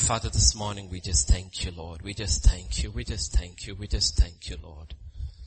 Father, this morning we just thank you, Lord. We just thank you. We just thank you. We just thank you, Lord.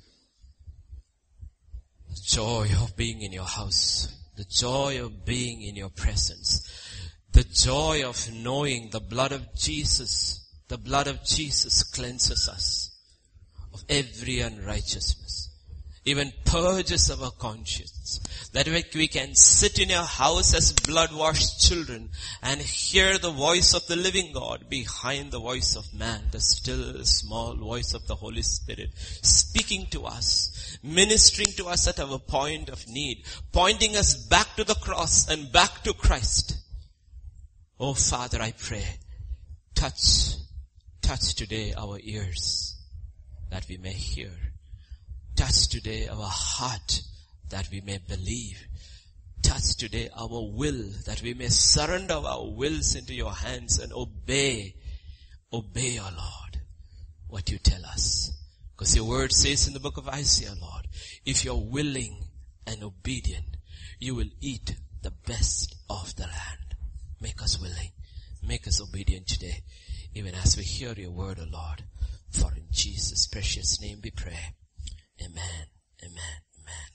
The joy of being in your house. The joy of being in your presence. The joy of knowing the blood of Jesus. The blood of Jesus cleanses us of every unrighteousness. Even purges our conscience. That we can sit in your house as blood-washed children and hear the voice of the living God behind the voice of man, the still small voice of the Holy Spirit, speaking to us, ministering to us at our point of need, pointing us back to the cross and back to Christ. Oh Father, I pray, touch today our ears that we may hear. Touch today our heart that we may believe. Touch today our will that we may surrender our wills into your hands and obey, O Lord, what you tell us. Because your word says in the book of Isaiah, Lord, if you're willing and obedient, you will eat the best of the land. Make us willing. Make us obedient today, even as we hear your word, O Lord. For in Jesus' precious name we pray. Amen. Amen. Amen.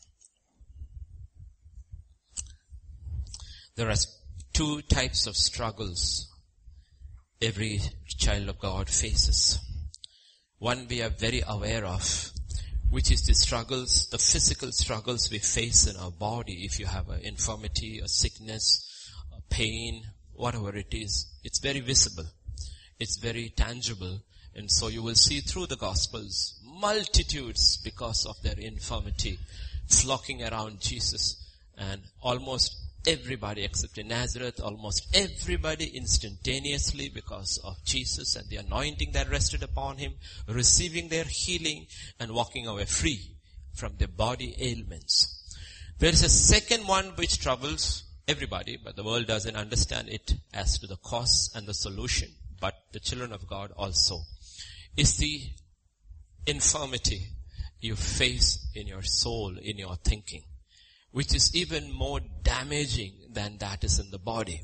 There are two types of struggles every child of God faces. One we are very aware of, which is the struggles, the physical struggles we face in our body. If you have an infirmity, a sickness, a pain, whatever it is, it's very visible. It's very tangible. And so you will see through the Gospels, multitudes because of their infirmity flocking around Jesus, and almost everybody except in Nazareth, almost everybody instantaneously because of Jesus and the anointing that rested upon him, receiving their healing and walking away free from their body ailments. There is a second one which troubles everybody, but the world doesn't understand it as to the cause and the solution, but the children of God also. Is the infirmity you face in your soul, in your thinking, which is even more damaging than that is in the body.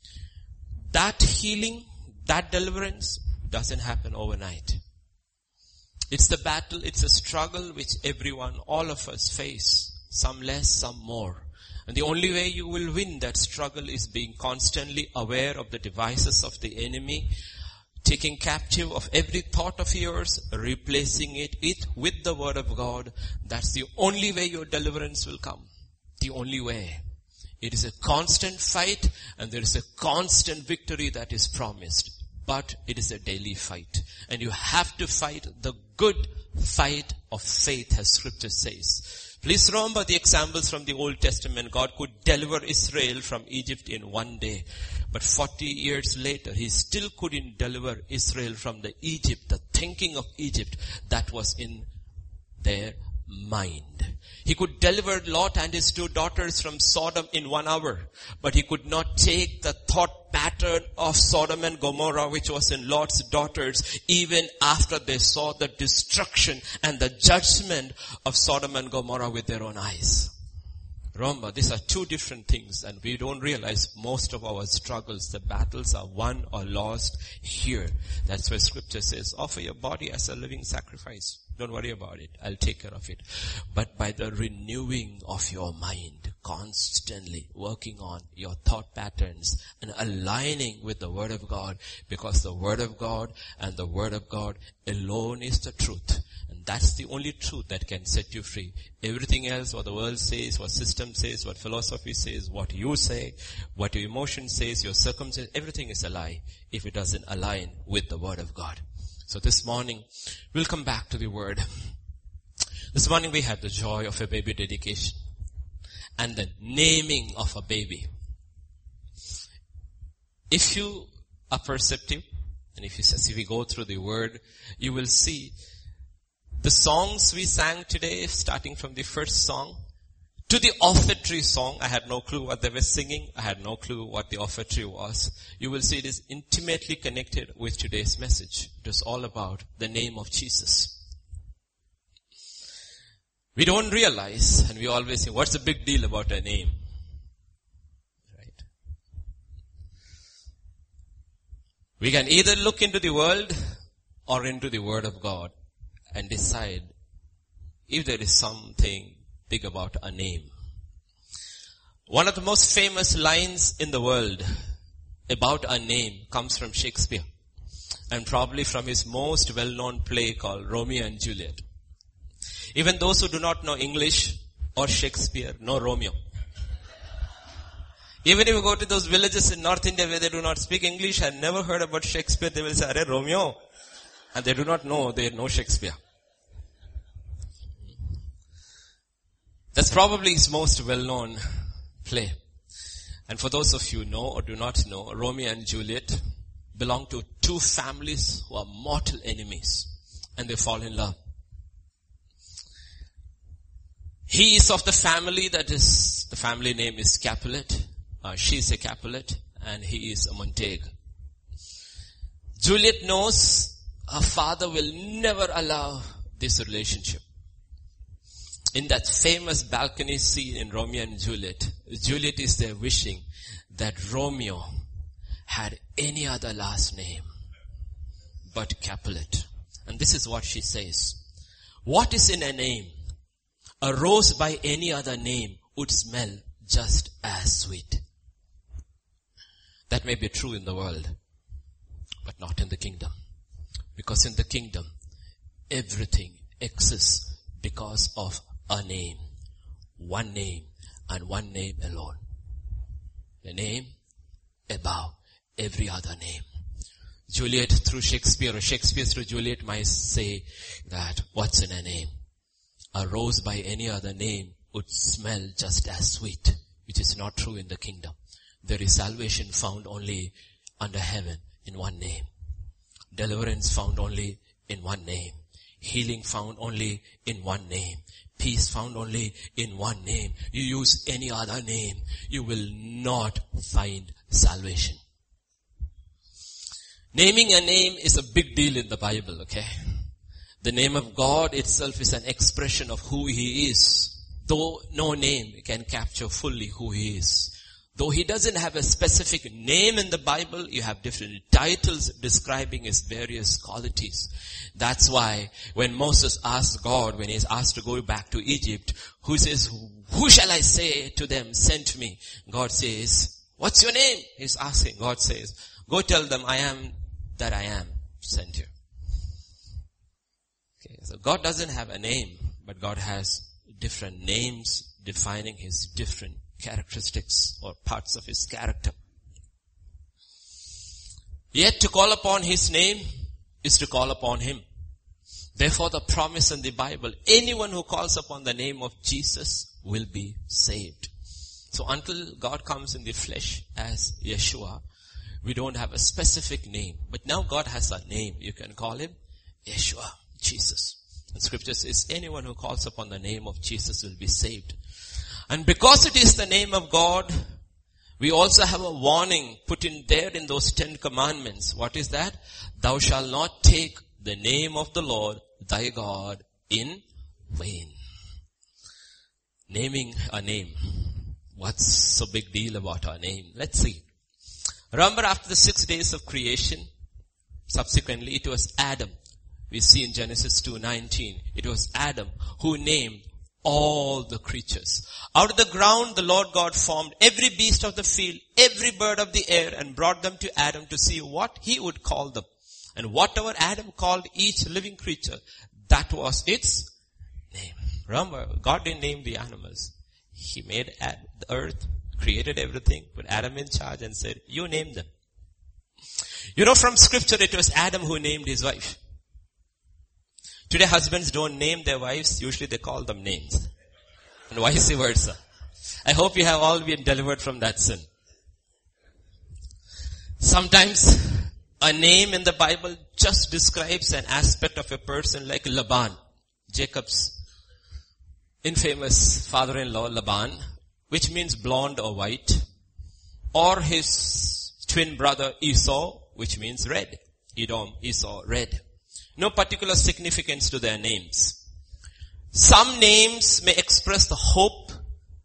That healing, that deliverance doesn't happen overnight. It's the battle, it's a struggle which everyone, all of us face, some less, some more. And the only way you will win that struggle is being constantly aware of the devices of the enemy, taking captive of every thought of yours, replacing it with the word of God. That's the only way your deliverance will come. The only way. It is a constant fight and there is a constant victory that is promised. But it is a daily fight. And you have to fight the good fight of faith, as scripture says. Please remember the examples from the Old Testament. God could deliver Israel from Egypt in one day. But 40 years later, he still couldn't deliver Israel from the thinking of Egypt that was in their mind. He could deliver Lot and his two daughters from Sodom in 1 hour, but he could not take the thought pattern of Sodom and Gomorrah, which was in Lot's daughters, even after they saw the destruction and the judgment of Sodom and Gomorrah with their own eyes. Remember, these are two different things, and we don't realize most of our struggles, the battles are won or lost here. That's why scripture says, offer your body as a living sacrifice. Don't worry about it. I'll take care of it. But by the renewing of your mind, constantly working on your thought patterns and aligning with the Word of God, because the Word of God and the Word of God alone is the truth. And that's the only truth that can set you free. Everything else, what the world says, what system says, what philosophy says, what you say, what your emotion says, your circumstance, everything is a lie if it doesn't align with the Word of God. So this morning, we'll come back to the Word. This morning we had the joy of a baby dedication and the naming of a baby. If you are perceptive, and if we go through the Word, you will see the songs we sang today, starting from the first song to the offertory song. I had no clue what they were singing. I had no clue what the offertory was. You will see it is intimately connected with today's message. It is all about the name of Jesus. We don't realize, and we always say, what's the big deal about a name? Right? We can either look into the world or into the Word of God and decide if there is something big about a name. One of the most famous lines in the world about a name comes from Shakespeare, and probably from his most well-known play called Romeo and Juliet. Even those who do not know English or Shakespeare know Romeo. Even if you go to those villages in North India where they do not speak English and never heard about Shakespeare, they will say, "Arey, Romeo." And they do not know, they know Shakespeare. That's probably his most well-known play. And for those of you who know or do not know, Romeo and Juliet belong to two families who are mortal enemies, and they fall in love. He is of the family the family name is Capulet. She is a Capulet, and he is a Montague. Juliet knows her father will never allow this relationship. In that famous balcony scene in Romeo and Juliet, Juliet is there wishing that Romeo had any other last name but Capulet. And this is what she says. What is in a name? A rose by any other name would smell just as sweet. That may be true in the world, but not in the kingdom. Because in the kingdom, everything exists because of a name. One name and one name alone. The name above every other name. Juliet through Shakespeare, or Shakespeare through Juliet might say that, what's in a name? A rose by any other name would smell just as sweet, which is not true in the kingdom. There is salvation found only under heaven in one name. Deliverance found only in one name. Healing found only in one name. Peace found only in one name. You use any other name, you will not find salvation. Naming a name is a big deal in the Bible, okay? The name of God itself is an expression of who He is. Though no name can capture fully who He is. Though He doesn't have a specific name in the Bible, you have different titles describing His various qualities. That's why when Moses asked God, when he's asked to go back to Egypt, who says, "Who shall I say to them, sent me?" God says, "What's your name?" He's asking. God says, "Go tell them I am that I am sent you." Okay, so God doesn't have a name, but God has different names defining His different characteristics or parts of His character. Yet to call upon His name is to call upon Him. Therefore the promise in the Bible, anyone who calls upon the name of Jesus will be saved. So until God comes in the flesh as Yeshua, we don't have a specific name. But now God has a name. You can call Him Yeshua, Jesus. And Scripture says anyone who calls upon the name of Jesus will be saved. And because it is the name of God, we also have a warning put in there in those 10 commandments. What is that? Thou shalt not take the name of the Lord thy God in vain. Naming a name. What's so big deal about our name? Let's see. Remember after the 6 days of creation, subsequently it was Adam. We see in Genesis 2:19, it was Adam who named all the creatures. Out of the ground the Lord God formed every beast of the field, every bird of the air, and brought them to Adam to see what he would call them. And whatever Adam called each living creature, that was its name. Remember, God didn't name the animals. He made the earth, created everything, put Adam in charge and said, you name them. You know, from Scripture it was Adam who named his wife. Today husbands don't name their wives, usually they call them names. And vice versa. I hope you have all been delivered from that sin. Sometimes a name in the Bible just describes an aspect of a person, like Laban, Jacob's infamous father-in-law Laban, which means blonde or white, or his twin brother Esau, which means red. Edom, Esau, red. No particular significance to their names. Some names may express the hope,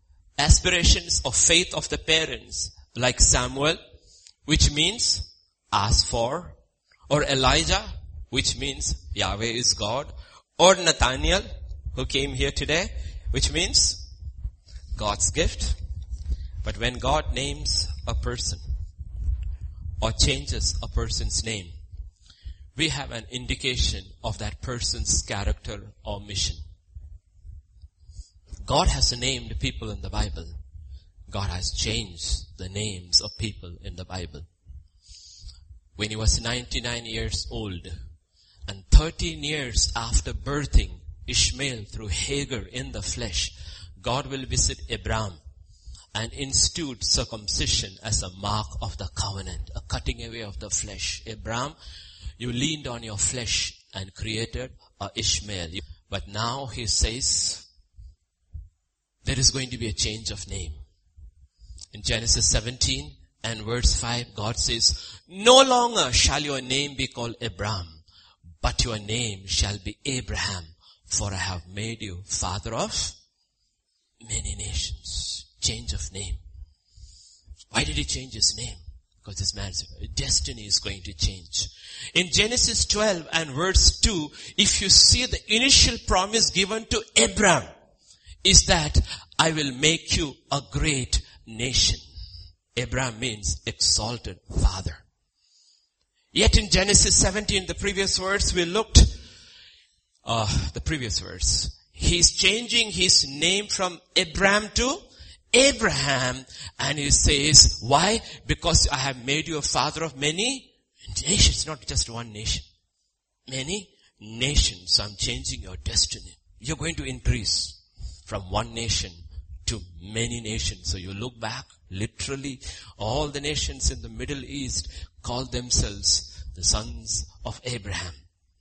aspirations or faith of the parents, like Samuel, which means asked for, or Elijah, which means Yahweh is God, or Nathaniel, who came here today, which means God's gift. But when God names a person or changes a person's name, we have an indication of that person's character or mission. God has named people in the Bible. God has changed the names of people in the Bible. When he was 99 years old and 13 years after birthing Ishmael through Hagar in the flesh, God will visit Abraham and institute circumcision as a mark of the covenant, a cutting away of the flesh. Abraham, you leaned on your flesh and created a Ishmael. But now he says, there is going to be a change of name. In Genesis 17 and verse 5, God says, no longer shall your name be called Abraham, but your name shall be Abraham, for I have made you father of many nations. Change of name. Why did he change his name? Because this man's destiny is going to change. In Genesis 12 and verse 2, if you see the initial promise given to Abraham, is that I will make you a great nation. Abraham means exalted father. Yet in Genesis 17, the previous verse, we looked, the previous verse, he's changing his name from Abraham to Abraham, and he says, why? Because I have made you a father of many nations, not just one nation. Many nations. I'm changing your destiny. You're going to increase from one nation to many nations. So you look back, literally, all the nations in the Middle East call themselves the sons of Abraham.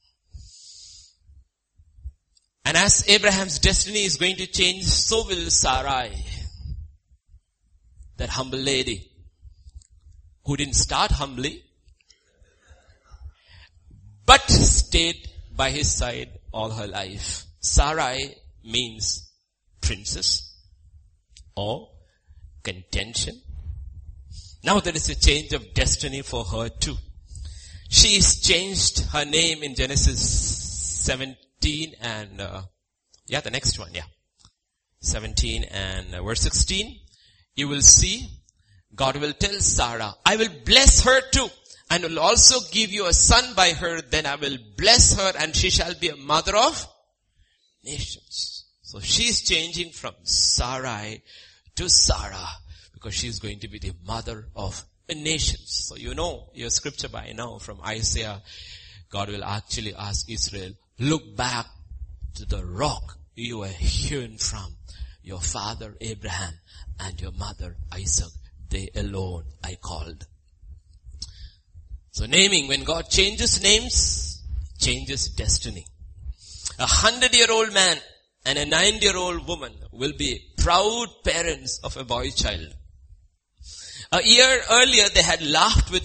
And as Abraham's destiny is going to change, so will Sarai, that humble lady, who didn't start humbly, but stayed by his side all her life. Sarai means princess or contention. Now there is a change of destiny for her too. She is changed her name in Genesis 17 and, the next one, 17 and verse 16. You will see, God will tell Sarah, I will bless her too, and will also give you a son by her. Then I will bless her, and she shall be a mother of nations. So she's changing from Sarai to Sarah, because she's going to be the mother of nations. So you know your scripture by now from Isaiah. God will actually ask Israel, look back to the rock you were hewn from, your father Abraham and your mother Isaac. They alone I called. So naming, when God changes names, changes destiny. 100-year-old man and a 90-year-old woman will be proud parents of a boy child. A year earlier, they had laughed with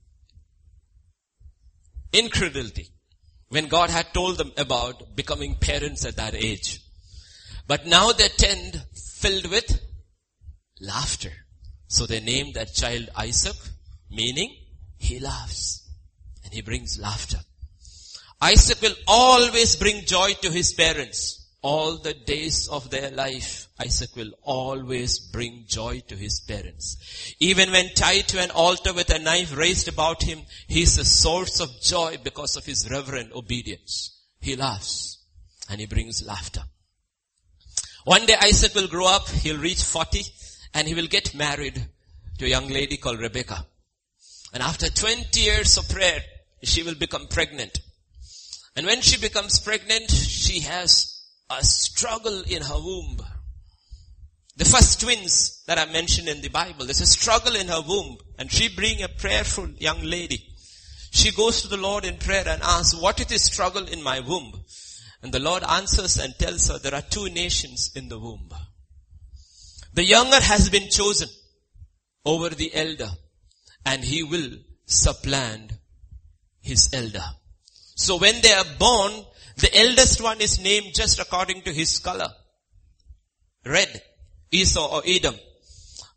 incredulity when God had told them about becoming parents at that age. But now they tend filled with laughter. So they named that child Isaac, meaning he laughs and he brings laughter. Isaac will always bring joy to his parents. All the days of their life, Isaac will always bring joy to his parents. Even when tied to an altar with a knife raised about him, he is a source of joy because of his reverent obedience. He laughs and he brings laughter. One day Isaac will grow up, he'll reach 40, and he will get married to a young lady called Rebecca. And after 20 years of prayer, she will become pregnant. And when she becomes pregnant, she has a struggle in her womb. The first twins that are mentioned in the Bible, there's a struggle in her womb. And she being a prayerful young lady, she goes to the Lord in prayer and asks, what is the struggle in my womb? And the Lord answers and tells her there are two nations in the womb. The younger has been chosen over the elder, and he will supplant his elder. So when they are born, the eldest one is named just according to his color. Red, Esau or Edom.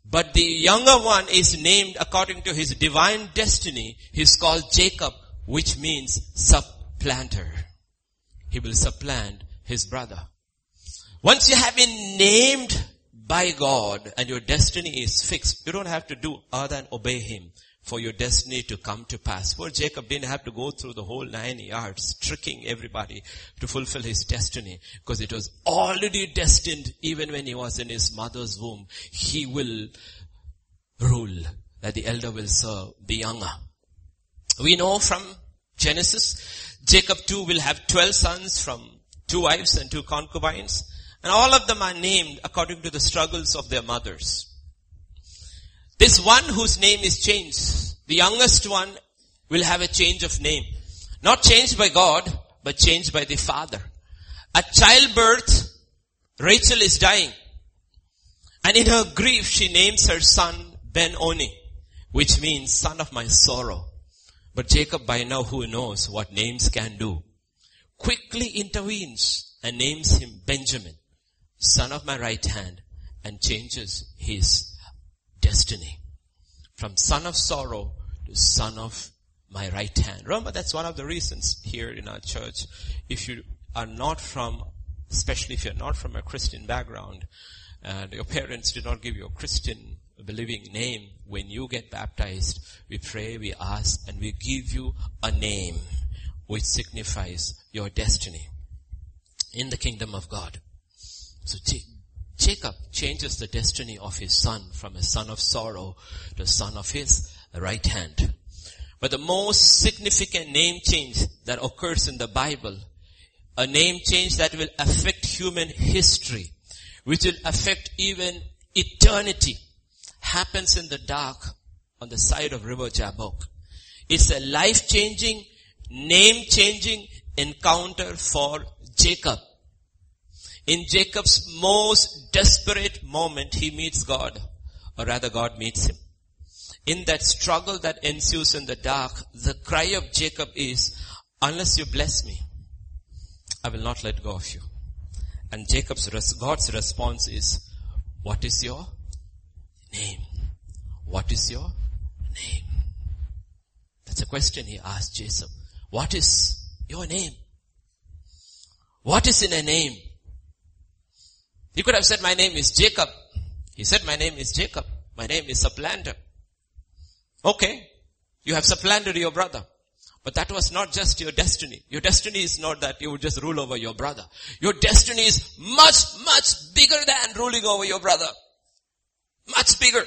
But the younger one is named according to his divine destiny. He's called Jacob, which means supplanter. He will supplant his brother. Once you have been named by God and your destiny is fixed, you don't have to do other than obey him for your destiny to come to pass. Poor Jacob didn't have to go through the whole 9 yards, tricking everybody to fulfill his destiny, because it was already destined even when he was in his mother's womb. He will rule, that the elder will serve the younger. We know from Genesis, Jacob too will have 12 sons from 2 wives and 2 concubines. And all of them are named according to the struggles of their mothers. This one whose name is changed, the youngest one will have a change of name. Not changed by God, but changed by the father. At childbirth, Rachel is dying. And in her grief, she names her son Ben-Oni, which means son of my sorrow. But Jacob, by now who knows what names can do, quickly intervenes and names him Benjamin, son of my right hand, and changes his destiny. From son of sorrow to son of my right hand. Remember, that's one of the reasons here in our church, if you are not from, especially if you're not from a Christian background, and your parents did not give you a Christian believing name, when you get baptized, we pray, we ask, and we give you a name which signifies your destiny in the kingdom of God. So Jacob changes the destiny of his son from a son of sorrow to a son of his right hand. But the most significant name change that occurs in the Bible, a name change that will affect human history, which will affect even eternity, happens in the dark on the side of River Jabbok. It's a life-changing, name-changing encounter for Jacob. In Jacob's most desperate moment, he meets God, or rather God meets him. In that struggle that ensues in the dark, the cry of Jacob is, unless you bless me, I will not let go of you. And God's response is, what is your name? What is your name? That's a question he asked Jacob. What is your name? What is in a name? He could have said, my name is Jacob. He said, my name is Jacob. My name is supplanter. Okay, you have supplanted your brother. But that was not just your destiny. Your destiny is not that you would just rule over your brother. Your destiny is much, much bigger than ruling over your brother. Much bigger.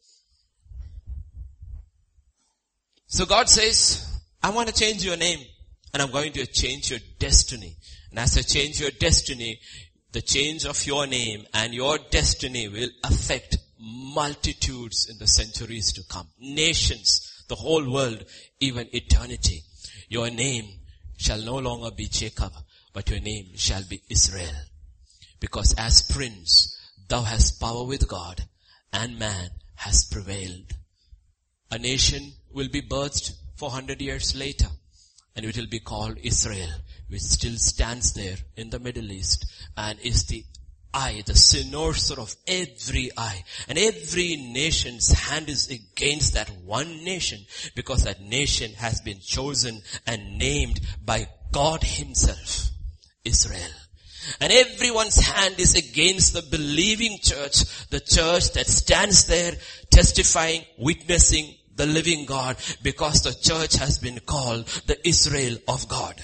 So God says, I want to change your name, and I'm going to change your destiny. And as I change your destiny, the change of your name and your destiny will affect multitudes in the centuries to come. Nations, the whole world, even eternity. Your name shall no longer be Jacob, but your name shall be Israel. Because as prince, thou hast power with God, and man has prevailed. A nation will be birthed 400 years later, and it will be called Israel, which still stands there in the Middle East and is the eye, the cynosure of every eye. And every nation's hand is against that one nation, because that nation has been chosen and named by God himself, Israel. And everyone's hand is against the believing church, the church that stands there testifying, witnessing the living God, because the church has been called the Israel of God.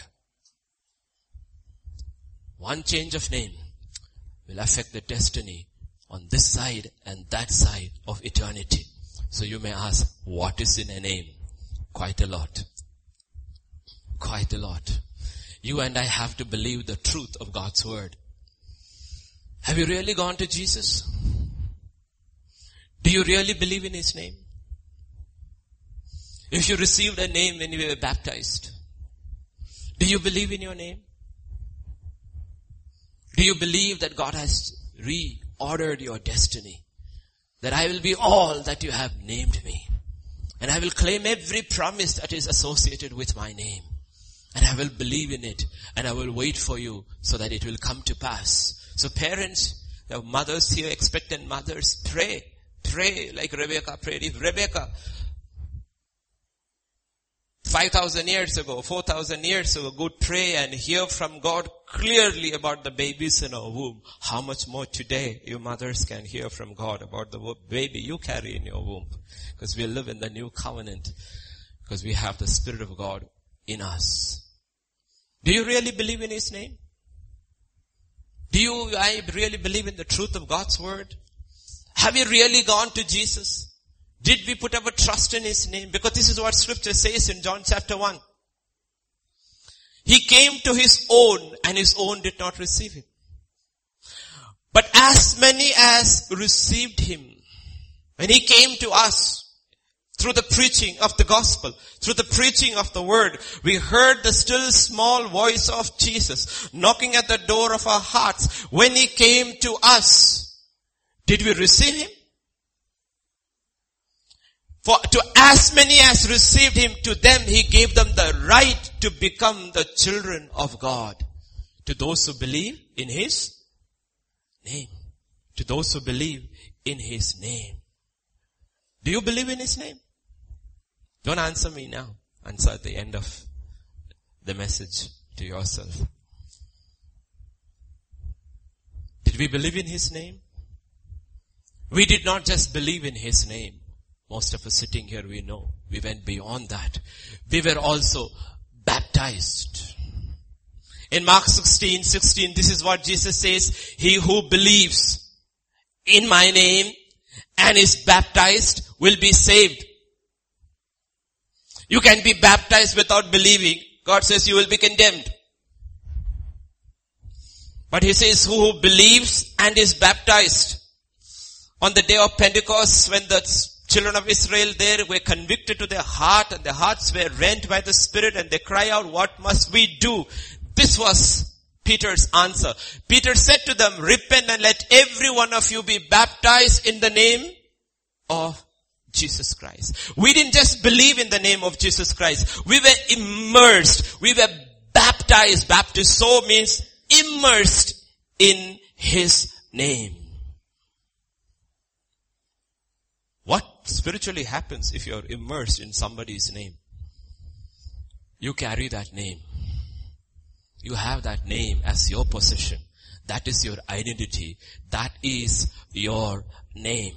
One change of name will affect the destiny on this side and that side of eternity. So you may ask, what is in a name? Quite a lot. Quite a lot. You and I have to believe the truth of God's word. Have you really gone to Jesus? Do you really believe in his name? If you received a name when you were baptized, do you believe in your name? Do you believe that God has reordered your destiny? That I will be all that you have named me. And I will claim every promise that is associated with my name. And I will believe in it. And I will wait for you so that it will come to pass. So parents, mothers here, expectant mothers, pray Pray like Rebecca prayed. If Rebecca 5,000 years ago, 4,000 years ago, could pray and hear from God clearly about the babies in her womb, how much more today you mothers can hear from God about the baby you carry in your womb. Because we live in the new covenant. Because we have the Spirit of God in us. Do you really believe in His name? I really believe in the truth of God's word? Have you really gone to Jesus? Did we put our trust in His name? Because this is what Scripture says in John chapter 1. He came to His own and His own did not receive Him. But as many as received Him, when He came to us, through the preaching of the gospel, through the preaching of the word, we heard the still small voice of Jesus knocking at the door of our hearts. When He came to us, did we receive Him? For to as many as received Him, to them He gave them the right to become the children of God. To those who believe in His name. To those who believe in His name. Do you believe in His name? Don't answer me now. Answer at the end of the message to yourself. Did we believe in His name? We did not just believe in His name. Most of us sitting here, we know. We went beyond that. We were also baptized. In Mark 16:16, this is what Jesus says. He who believes in my name and is baptized will be saved. You can be baptized without believing. God says you will be condemned. But He says who believes and is baptized. On the day of Pentecost, when the children of Israel there were convicted to their heart and their hearts were rent by the Spirit and they cry out, what must we do? This was Peter's answer. Peter said to them, repent and let every one of you be baptized in the name of Jesus Christ. We didn't just believe in the name of Jesus Christ. We were immersed. We were baptized. Baptizo means immersed in His name. What spiritually happens if you're immersed in somebody's name? You carry that name. You have that name as your possession. That is your identity. That is your name.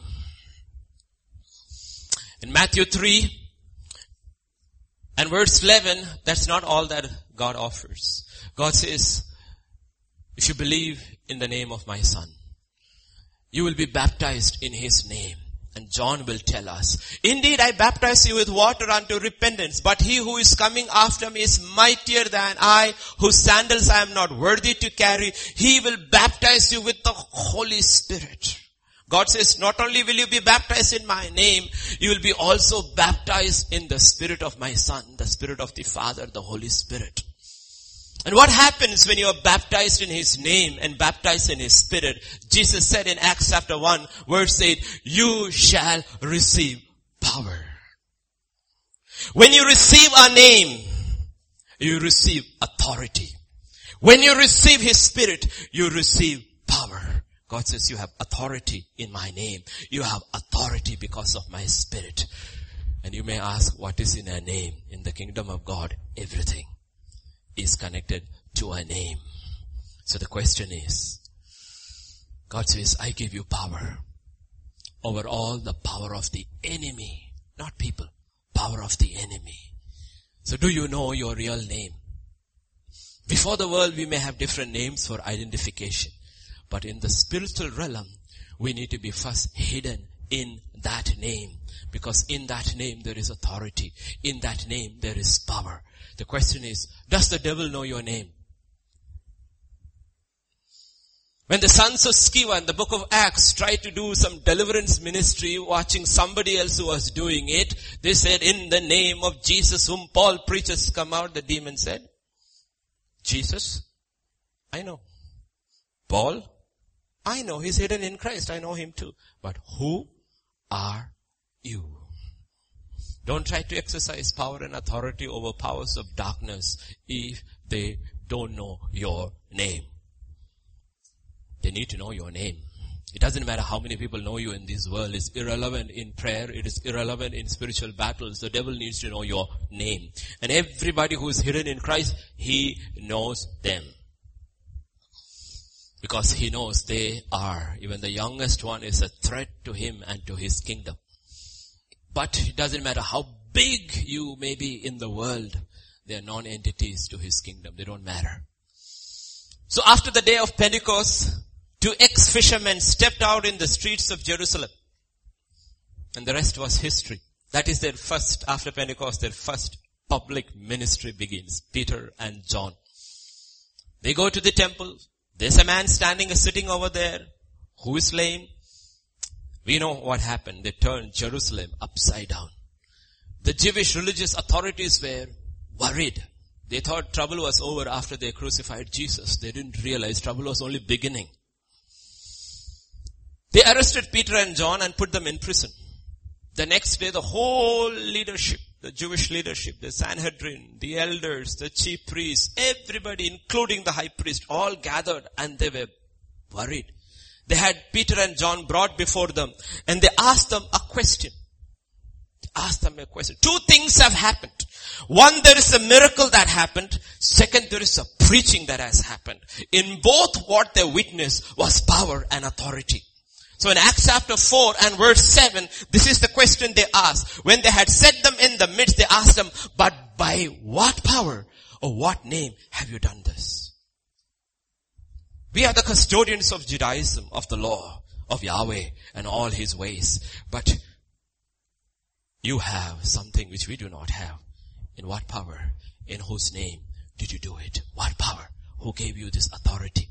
In Matthew 3 and verse 11, that's not all that God offers. God says, if you believe in the name of my Son, you will be baptized in His name. And John will tell us, indeed I baptize you with water unto repentance, but He who is coming after me is mightier than I, whose sandals I am not worthy to carry. He will baptize you with the Holy Spirit. God says, not only will you be baptized in my name, you will be also baptized in the Spirit of my Son, the Spirit of the Father, the Holy Spirit. And what happens when you are baptized in His name and baptized in His Spirit? Jesus said in Acts chapter 1 verse 8, you shall receive power. When you receive a name, you receive authority. When you receive His Spirit, you receive power. God says you have authority in my name. You have authority because of my Spirit. And you may ask, what is in a name? In the kingdom of God, everything is connected to a name. So the question is, God says, I give you power over all the power of the enemy, not people, power of the enemy. So do you know your real name? Before the world, we may have different names for identification. But in the spiritual realm, we need to be first hidden in that name. Because in that name there is authority. In that name there is power. The question is, does the devil know your name? When the sons of Sceva in the book of Acts tried to do some deliverance ministry, watching somebody else who was doing it, they said, in the name of Jesus whom Paul preaches, come out. The demon said, Jesus, I know. Paul, I know. He's hidden in Christ. I know him too. But who are you? Don't try to exercise power and authority over powers of darkness if they don't know your name. They need to know your name. It doesn't matter how many people know you in this world. It's irrelevant in prayer. It is irrelevant in spiritual battles. The devil needs to know your name. And everybody who is hidden in Christ, he knows them. Because he knows they are, even the youngest one is a threat to him and to his kingdom. But it doesn't matter how big you may be in the world, they are non-entities to his kingdom. They don't matter. So after the day of Pentecost, 2 ex-fishermen stepped out in the streets of Jerusalem. And the rest was history. That is their first, after Pentecost, their first public ministry begins. Peter and John. They go to the temple. There's a man sitting over there who is lame. We know what happened. They turned Jerusalem upside down. The Jewish religious authorities were worried. They thought trouble was over after they crucified Jesus. They didn't realize trouble was only beginning. They arrested Peter and John and put them in prison. The next day, the whole leadership, the Jewish leadership, the Sanhedrin, the elders, the chief priests, everybody, including the high priest, all gathered and they were worried. They had Peter and John brought before them and they asked them a question. Two things have happened. One, there is a miracle that happened. Second, there is a preaching that has happened. In both, what they witnessed was power and authority. So in Acts chapter 4 and verse 7, this is the question they asked. When they had set them in the midst, they asked them, but by what power or what name have you done this? We are the custodians of Judaism, of the law, of Yahweh and all his ways. But you have something which we do not have. In what power? In whose name did you do it? What power? Who gave you this authority?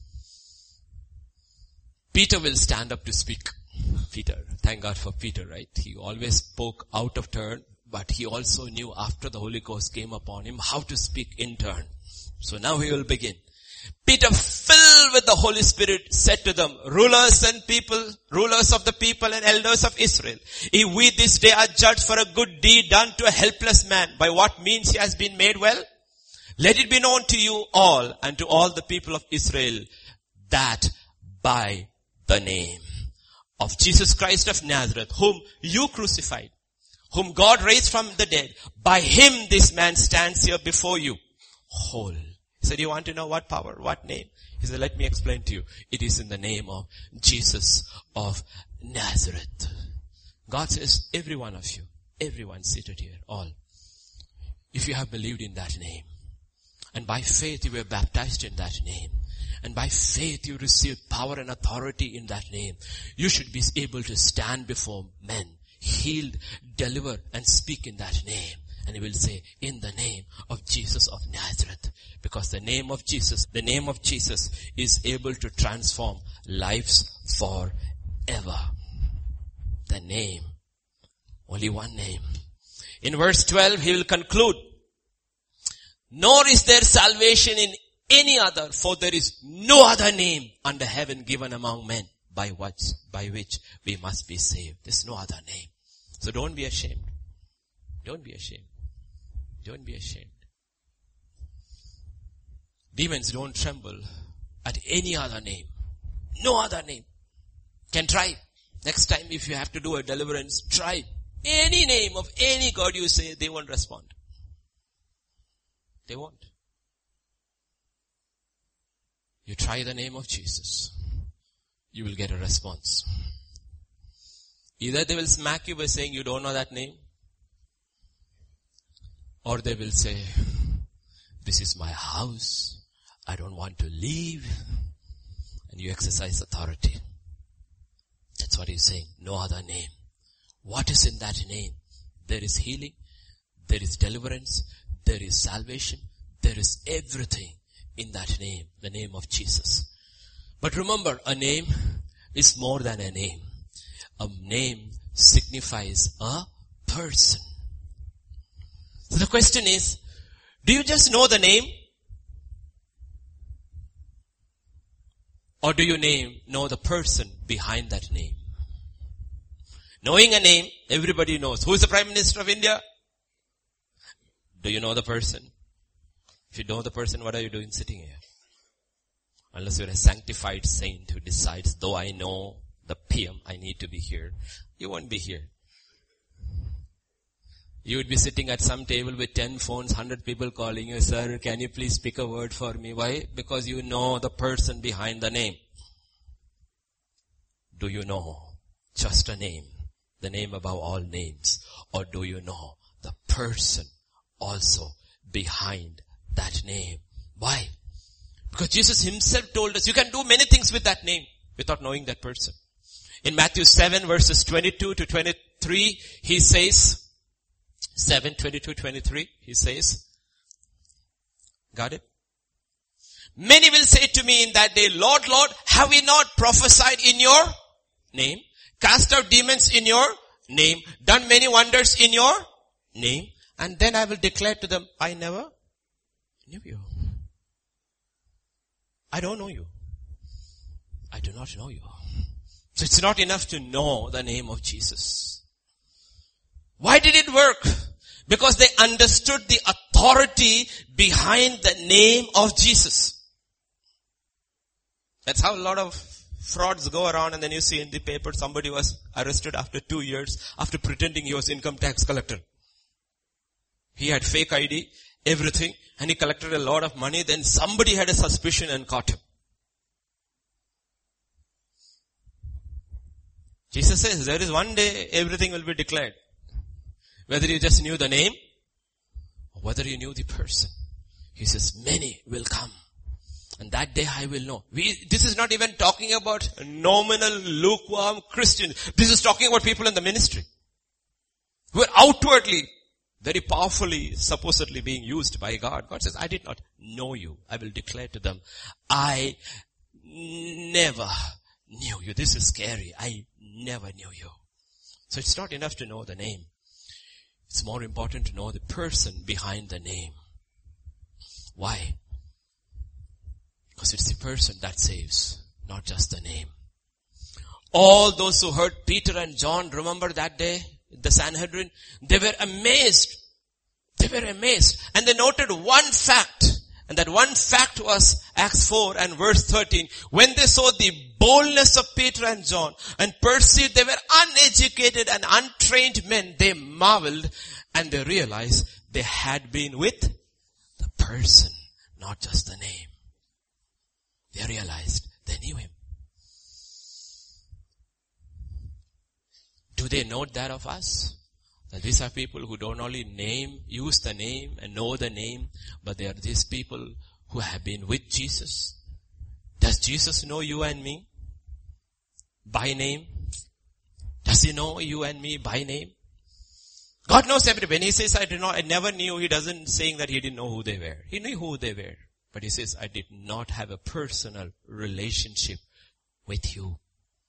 Peter will stand up to speak. Peter, thank God for Peter, right? He always spoke out of turn, but he also knew after the Holy Ghost came upon him how to speak in turn. So now he will begin. Peter, filled with the Holy Spirit, said to them, rulers of the people and elders of Israel, if we this day are judged for a good deed done to a helpless man, by what means he has been made well? Let it be known to you all and to all the people of Israel that by the name of Jesus Christ of Nazareth, whom you crucified, whom God raised from the dead, by him this man stands here before you whole. He said, you want to know what power, what name? He said, let me explain to you. It is in the name of Jesus of Nazareth. God says, every one of you, everyone seated here, all, if you have believed in that name, and by faith you were baptized in that name, and by faith you received power and authority in that name, you should be able to stand before men, healed, deliver, and speak in that name. And he will say, in the name of Jesus of Nazareth. Because the name of Jesus is able to transform lives forever. The name. Only one name. In verse 12, he will conclude, nor is there salvation in any other, for there is no other name under heaven given among men by which we must be saved. There's no other name. So don't be ashamed. Don't be ashamed. Don't be ashamed. Demons don't tremble at any other name. No other name. Can try. Next time if you have to do a deliverance, try. Any name of any God you say, they won't respond. They won't. You try the name of Jesus, you will get a response. Either they will smack you by saying you don't know that name, or they will say, this is my house, I don't want to leave, and you exercise authority. That's what he's saying, no other name. What is in that name? There is healing, there is deliverance, there is salvation, there is everything in that name, the name of Jesus. But remember, a name is more than a name. A name signifies a person. So the question is, do you just know the name? Or do you know the person behind that name? Knowing a name, everybody knows. Who is the Prime Minister of India? Do you know the person? If you know the person, what are you doing sitting here? Unless you're a sanctified saint who decides, though I know the PM, I need to be here. You won't be here. You would be sitting at some table with 10 phones, 100 people calling you, sir, can you please pick a word for me? Why? Because you know the person behind the name. Do you know just a name, the name above all names? Or do you know the person also behind that name? Why? Because Jesus himself told us, you can do many things with that name without knowing that person. In Matthew 7 verses 22 to 23, he says, 7:22-23, he says, got it? Many will say to me in that day, Lord, Lord, have we not prophesied in your name? Cast out demons in your name? Done many wonders in your name? And then I will declare to them, I never knew you. I don't know you. I do not know you. So it's not enough to know the name of Jesus. Why did it work? Because they understood the authority behind the name of Jesus. That's how a lot of frauds go around, and then you see in the paper somebody was arrested after 2 years after pretending he was income tax collector. He had fake ID, everything, and he collected a lot of money. Then somebody had a suspicion and caught him. Jesus says there is one day everything will be declared. Whether you just knew the name or whether you knew the person. He says, many will come. And that day I will know. This is not even talking about nominal, lukewarm Christians. This is talking about people in the ministry who are outwardly, very powerfully, supposedly being used by God. God says, I did not know you. I will declare to them, I never knew you. This is scary. I never knew you. So it's not enough to know the name. It's more important to know the person behind the name. Why? Because it's the person that saves, not just the name. All those who heard Peter and John, remember that day, the Sanhedrin? They were amazed. They were amazed. And they noted one fact. And that one fact was Acts 4 and verse 13. When they saw the boldness of Peter and John and perceived they were uneducated and untrained men, they marveled and they realized they had been with the person, not just the name. They realized they knew him. Do they note that of us? That these are people who don't only use the name and know the name, but they are these people who have been with Jesus. Does Jesus know you and me by name? Does he know you and me by name? God knows everything. When he says, I never knew, he doesn't saying that he didn't know who they were. He knew who they were. But he says, I did not have a personal relationship with you.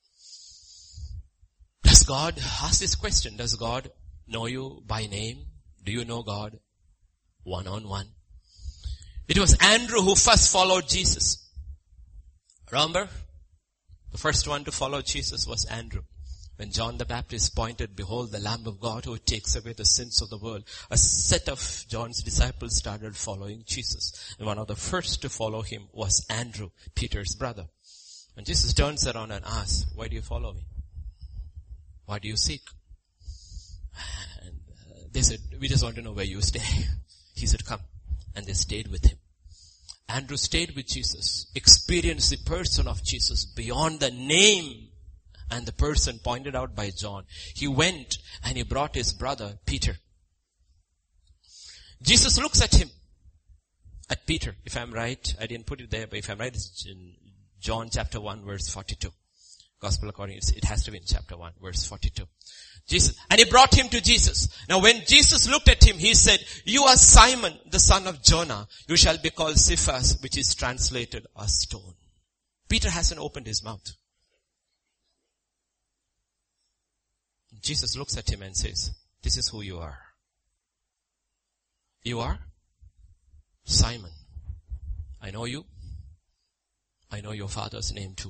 Does God, ask this question, does God know you by name? Do you know God one-on-one? It was Andrew who first followed Jesus. Remember? The first one to follow Jesus was Andrew. When John the Baptist pointed, behold the Lamb of God who takes away the sins of the world, a set of John's disciples started following Jesus. And one of the first to follow him was Andrew, Peter's brother. And Jesus turns around and asks, why do you follow me? Why do you seek? And they said, we just want to know where you stay. He said, come. And they stayed with him. Andrew stayed with Jesus, experienced the person of Jesus beyond the name and the person pointed out by John. He went and he brought his brother Peter. Jesus looks at him, at Peter. If I'm right, I didn't put it there, but if I'm right, it's in John chapter 1 verse 42. Gospel according, it has to be in chapter 1 verse 42. Jesus, and he brought him to Jesus. Now when Jesus looked at him, he said, you are Simon, the son of Jonah. You shall be called Cephas, which is translated a stone. Peter hasn't opened his mouth. Jesus looks at him and says, this is who you are. You are Simon. I know you. I know your father's name too.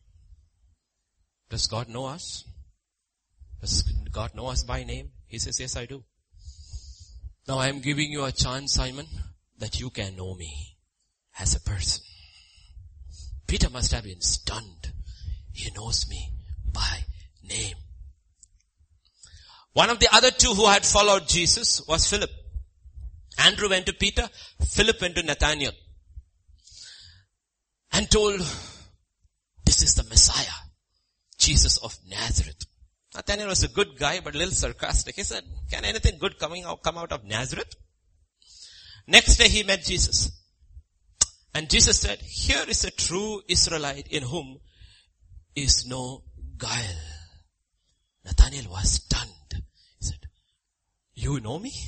Does God know us? Does God know us by name? He says, yes, I do. Now I am giving you a chance, Simon, that you can know me as a person. Peter must have been stunned. He knows me by name. One of the other two who had followed Jesus was Philip. Andrew went to Peter, Philip went to Nathanael and told, this is the Messiah, Jesus of Nazareth. Nathanael was a good guy, but a little sarcastic. He said, can anything good come out of Nazareth? Next day he met Jesus. And Jesus said, here is a true Israelite in whom is no guile. Nathanael was stunned. He said, you know me?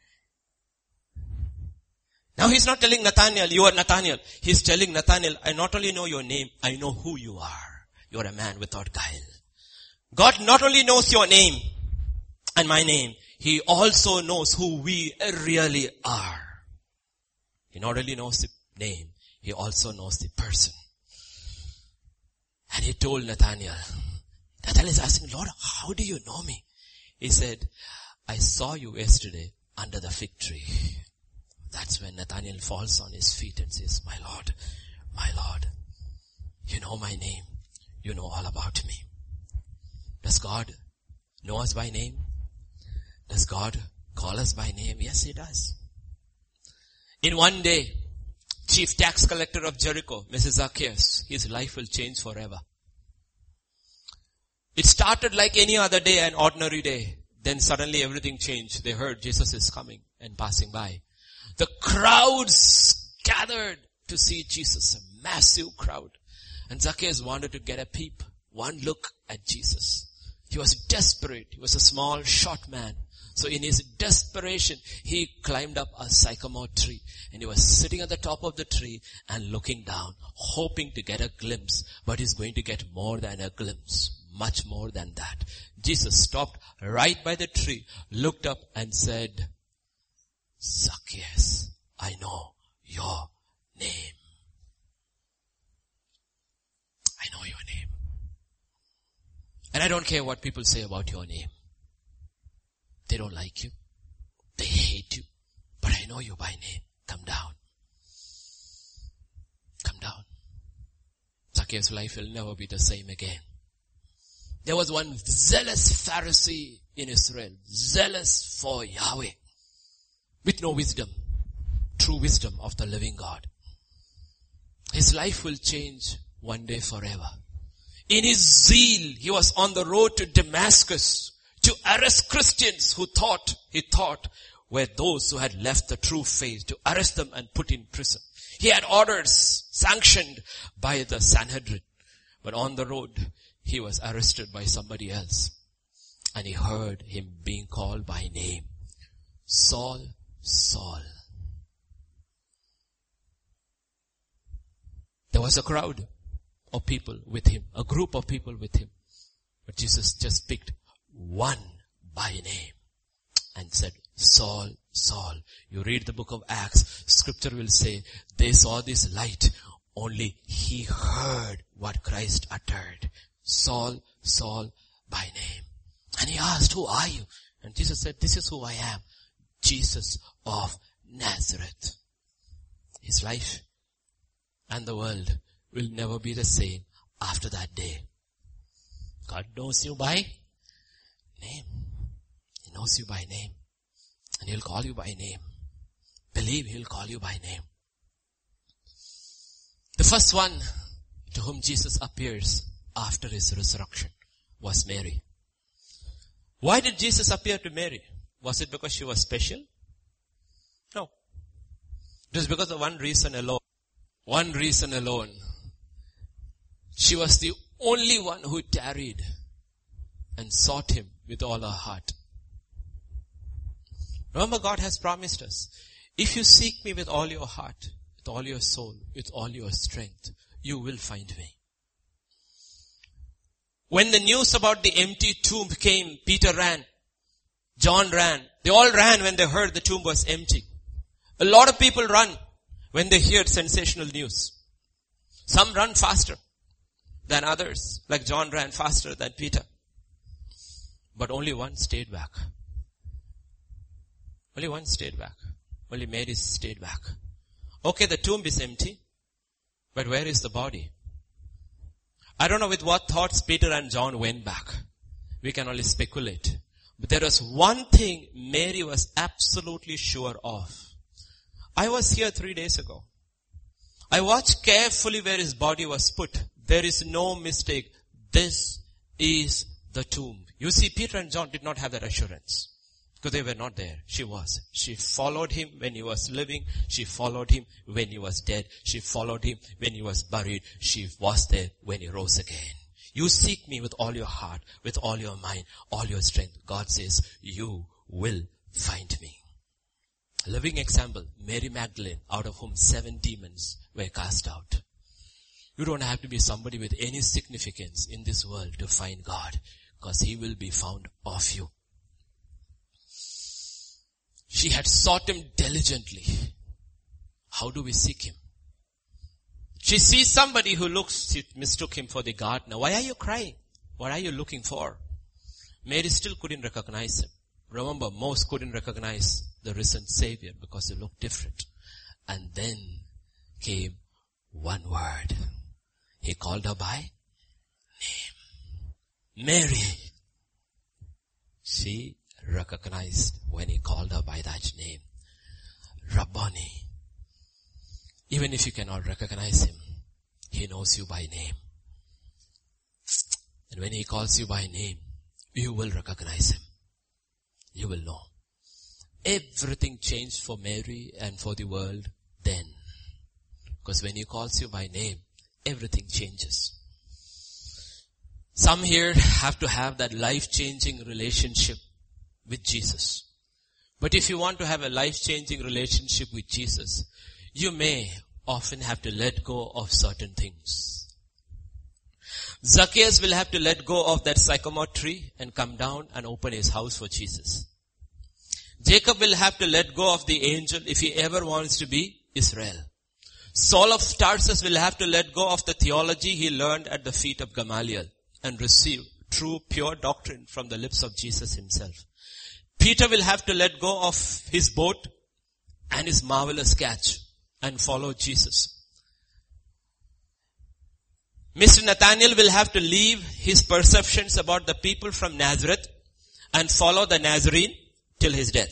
Now he's not telling Nathanael, you are Nathanael. He's telling Nathanael, I not only know your name, I know who you are. You are a man without guile. God not only knows your name and my name, He also knows who we really are. He not only knows the name, He also knows the person. And he told Nathanael, Nathanael is asking, Lord, how do you know me? He said, I saw you yesterday under the fig tree. That's when Nathanael falls on his feet and says, my Lord, you know my name. You know all about me. Does God know us by name? Does God call us by name? Yes, He does. In one day, chief tax collector of Jericho, Mrs. Zacchaeus, his life will change forever. It started like any other day, an ordinary day. Then suddenly everything changed. They heard Jesus is coming and passing by. The crowds gathered to see Jesus, a massive crowd. And Zacchaeus wanted to get a peep, one look at Jesus. He was desperate. He was a small, short man. So in his desperation, he climbed up a sycamore tree. And he was sitting at the top of the tree and looking down, hoping to get a glimpse. But he's going to get more than a glimpse, much more than that. Jesus stopped right by the tree, looked up and said, Zacchaeus, I know your name. I know your name. And I don't care what people say about your name. They don't like you. They hate you. But I know you by name. Come down. Come down. Zacchaeus' life will never be the same again. There was one zealous Pharisee in Israel, zealous for Yahweh, with no wisdom, true wisdom of the living God. His life will change one day forever. In his zeal, he was on the road to Damascus to arrest Christians who he thought were those who had left the true faith, to arrest them and put in prison. He had orders sanctioned by the Sanhedrin. But on the road, he was arrested by somebody else. And he heard him being called by name. Saul, Saul. There was a crowd of people with him, a group of people with him. But Jesus just picked one by name and said, Saul, Saul. You read the book of Acts, scripture will say, they saw this light, only he heard what Christ uttered. Saul, Saul by name. And he asked, who are you? And Jesus said, this is who I am, Jesus of Nazareth. His life and the world will never be the same after that day. God knows you by name. He knows you by name. And He'll call you by name. Believe He'll call you by name. The first one to whom Jesus appears after His resurrection was Mary. Why did Jesus appear to Mary? Was it because she was special? No. It was because of one reason alone. One reason alone. She was the only one who tarried and sought Him with all her heart. Remember, God has promised us, if you seek me with all your heart, with all your soul, with all your strength, you will find me. When the news about the empty tomb came, Peter ran. John ran. They all ran when they heard the tomb was empty. A lot of people run when they hear sensational news. Some run faster than others, like John ran faster than Peter. But only one stayed back. Only one stayed back. Only Mary stayed back. Okay, the tomb is empty, but where is the body? I don't know with what thoughts Peter and John went back. We can only speculate. But there was one thing Mary was absolutely sure of. I was here 3 days ago. I watched carefully where his body was put. There is no mistake. This is the tomb. You see, Peter and John did not have that assurance. Because they were not there. She was. She followed him when he was living. She followed him when he was dead. She followed him when he was buried. She was there when he rose again. You seek me with all your heart, with all your mind, all your strength. God says, you will find me. A living example, Mary Magdalene, out of whom 7 demons were cast out. You don't have to be somebody with any significance in this world to find God, because he will be found of you. She had sought him diligently. How do we seek him? She sees somebody who she mistook him for the gardener. Why are you crying? What are you looking for? Mary still couldn't recognize him. Remember, most couldn't recognize the risen Savior because he looked different. And then came one word. He called her by name. Mary. She recognized when he called her by that name. Rabboni. Even if you cannot recognize him, he knows you by name. And when he calls you by name, you will recognize him. You will know. Everything changed for Mary and for the world then. Because when he calls you by name, everything changes. Some here have to have that life-changing relationship with Jesus. But if you want to have a life-changing relationship with Jesus, you may often have to let go of certain things. Zacchaeus will have to let go of that sycamore tree and come down and open his house for Jesus. Jacob will have to let go of the angel if he ever wants to be Israel. Saul of Tarsus will have to let go of the theology he learned at the feet of Gamaliel and receive true, pure doctrine from the lips of Jesus himself. Peter will have to let go of his boat and his marvelous catch and follow Jesus. Mr. Nathaniel will have to leave his perceptions about the people from Nazareth and follow the Nazarene till his death.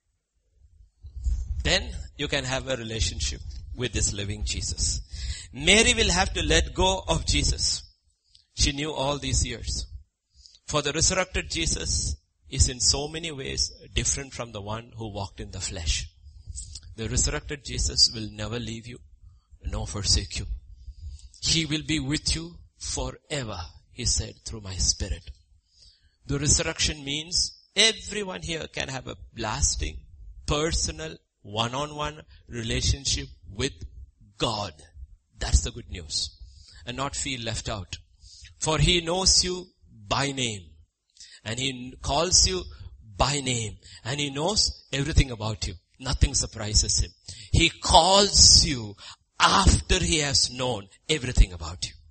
Then you can have a relationship with this living Jesus. Mary will have to let go of Jesus. She knew all these years. For the resurrected Jesus is in so many ways different from the one who walked in the flesh. The resurrected Jesus will never leave you, nor forsake you. He will be with you forever, he said, through my Spirit. The resurrection means everyone here can have a lasting, personal, one-on-one relationship with God. That's the good news. And not feel left out. For he knows you by name. And he calls you by name. And he knows everything about you. Nothing surprises him. He calls you after he has known everything about you.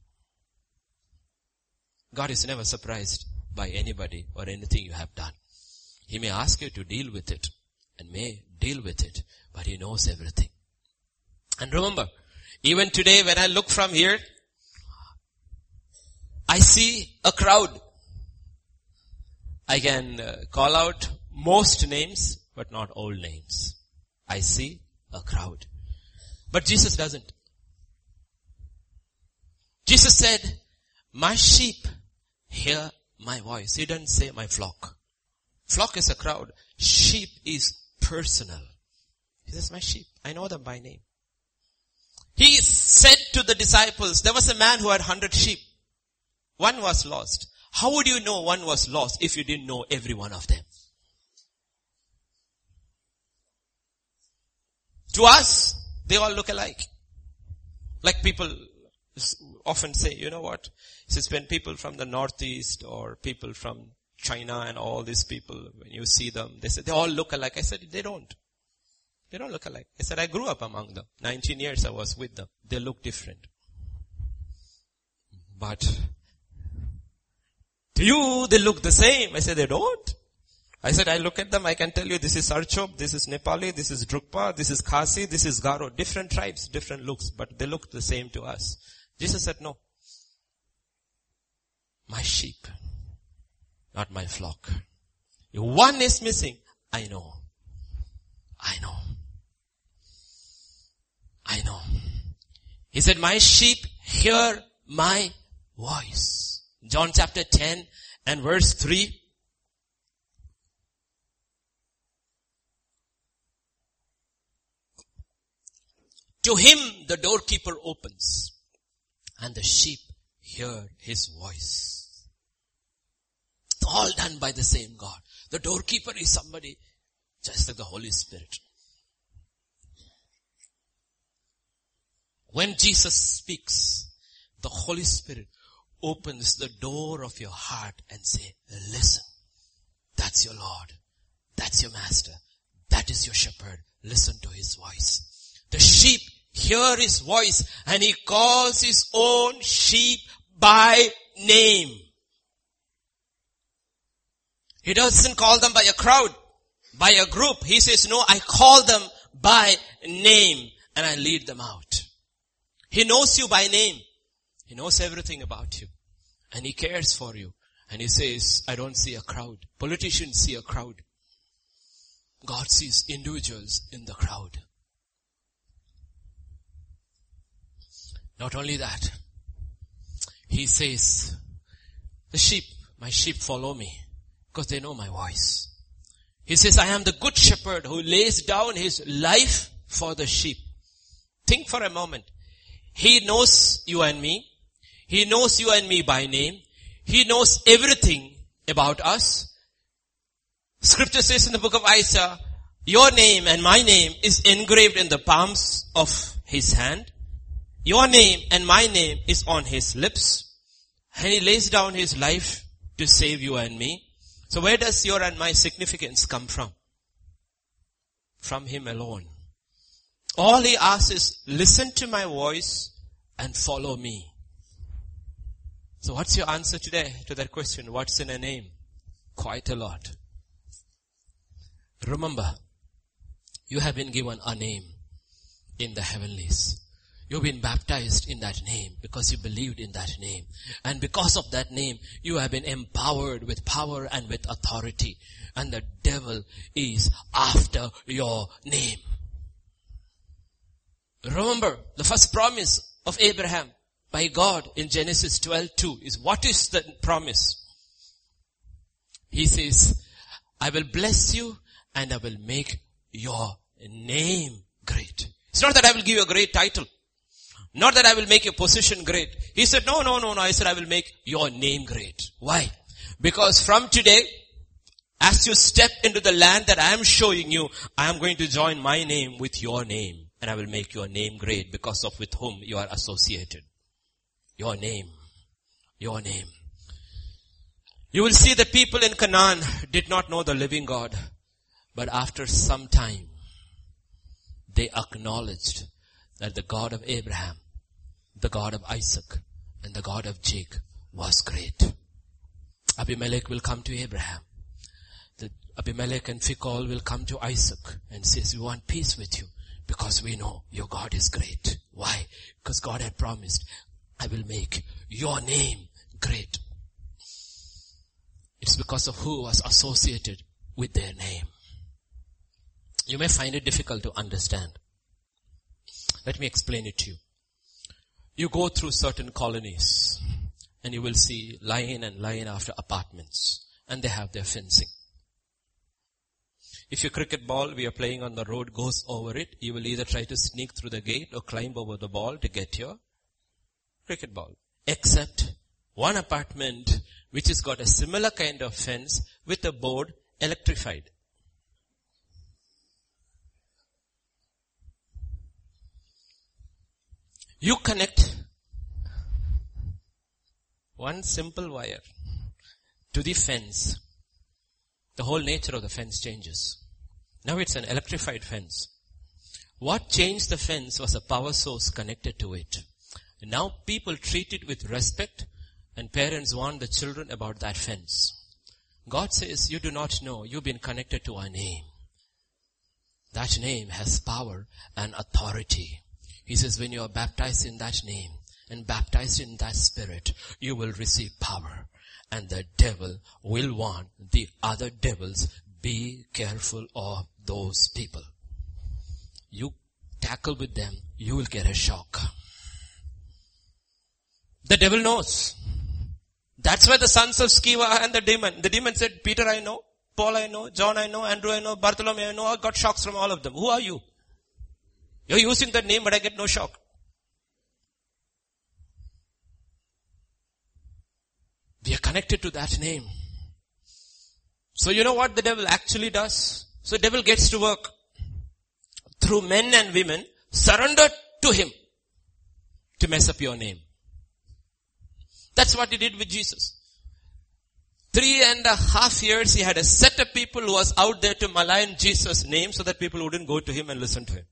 God is never surprised by anybody or anything you have done. He may ask you to deal with it and may deal with it, but he knows everything. And remember, even today when I look from here, I see a crowd. I can call out most names, but not all names. I see a crowd. But Jesus doesn't. Jesus said, my sheep hear my voice. He doesn't say my flock. Flock is a crowd. Sheep is personal. He says, my sheep, I know them by name. He said to the disciples, there was a man who had 100 sheep. One was lost. How would you know one was lost if you didn't know every one of them? To us, they all look alike. Like people often say, you know what? It says when people from the northeast or people from China and all these people, when you see them, they say they all look alike. I said, they don't. They don't look alike. I said, I grew up among them. 19 years I was with them. They look different. But to you, they look the same. I said, they don't. I said, I look at them, I can tell you this is Sarchop, this is Nepali, this is Drukpa, this is Khasi, this is Garo. Different tribes, different looks, but they look the same to us. Jesus said, no. my sheep, not my flock. If one is missing, I know. He said, my sheep hear my voice. John chapter 10 and verse 3. To him the doorkeeper opens, and the sheep hear his voice. It's all done by the same God. The doorkeeper is somebody just like the Holy Spirit. When Jesus speaks, the Holy Spirit opens the door of your heart and say, listen, that's your Lord. That's your master. That is your shepherd. Listen to his voice. The sheep hear his voice and he calls his own sheep by name. He doesn't call them by a crowd, by a group. He says, no, I call them by name and I lead them out. He knows you by name. He knows everything about you. And he cares for you. And he says, I don't see a crowd. Politicians see a crowd. God sees individuals in the crowd. Not only that, he says, my sheep follow me because they know my voice. He says, I am the good shepherd who lays down his life for the sheep. Think for a moment. He knows you and me. He knows you and me by name. He knows everything about us. Scripture says in the book of Isaiah, your name and my name is engraved in the palms of his hand. Your name and my name is on his lips. And he lays down his life to save you and me. So where does your and my significance come from? From him alone. All he asks is, listen to my voice and follow me. So what's your answer today to that question? What's in a name? Quite a lot. Remember, you have been given a name in the heavenlies. You've been baptized in that name because you believed in that name. And because of that name, you have been empowered with power and with authority. And the devil is after your name. Remember, the first promise of Abraham by God in Genesis 12:2 is, what is the promise? He says, I will bless you and I will make your name great. It's not that I will give you a great title. Not that I will make your position great. He said, no. I said, I will make your name great. Why? Because from today, as you step into the land that I am showing you, I am going to join my name with your name. And I will make your name great because of with whom you are associated. Your name. Your name. You will see that people in Canaan did not know the living God. But after some time, they acknowledged that the God of Abraham, the God of Isaac, and the God of Jacob was great. Abimelech will come to Abraham. Abimelech and Phicol will come to Isaac and says, we want peace with you. Because we know your God is great. Why? Because God had promised, I will make your name great. It's because of who was associated with their name. You may find it difficult to understand. Let me explain it to you. You go through certain colonies and you will see line and line after apartments, and they have their fencing. If your cricket ball we are playing on the road goes over it, you will either try to sneak through the gate or climb over the ball to get your cricket ball. Except one apartment which has got a similar kind of fence with a board electrified. You connect one simple wire to the fence. The whole nature of the fence changes. Now it's an electrified fence. What changed the fence was a power source connected to it. And now people treat it with respect, and parents warn the children about that fence. God says, you do not know, you've been connected to a name. That name has power and authority. He says, when you are baptized in that name and baptized in that spirit, you will receive power. And the devil will warn the other devils, be careful of those people. You tackle with them, you will get a shock. The devil knows. That's why the sons of Sceva and the demon said, Peter I know, Paul I know, John I know, Andrew I know, Bartholomew I know, I got shocks from all of them. Who are you? You're using that name but I get no shock. We are connected to that name. So you know what the devil actually does? So the devil gets to work through men and women surrendered to him to mess up your name. That's what he did with Jesus. 3.5 years he had a set of people who was out there to malign Jesus' name so that people wouldn't go to him and listen to him.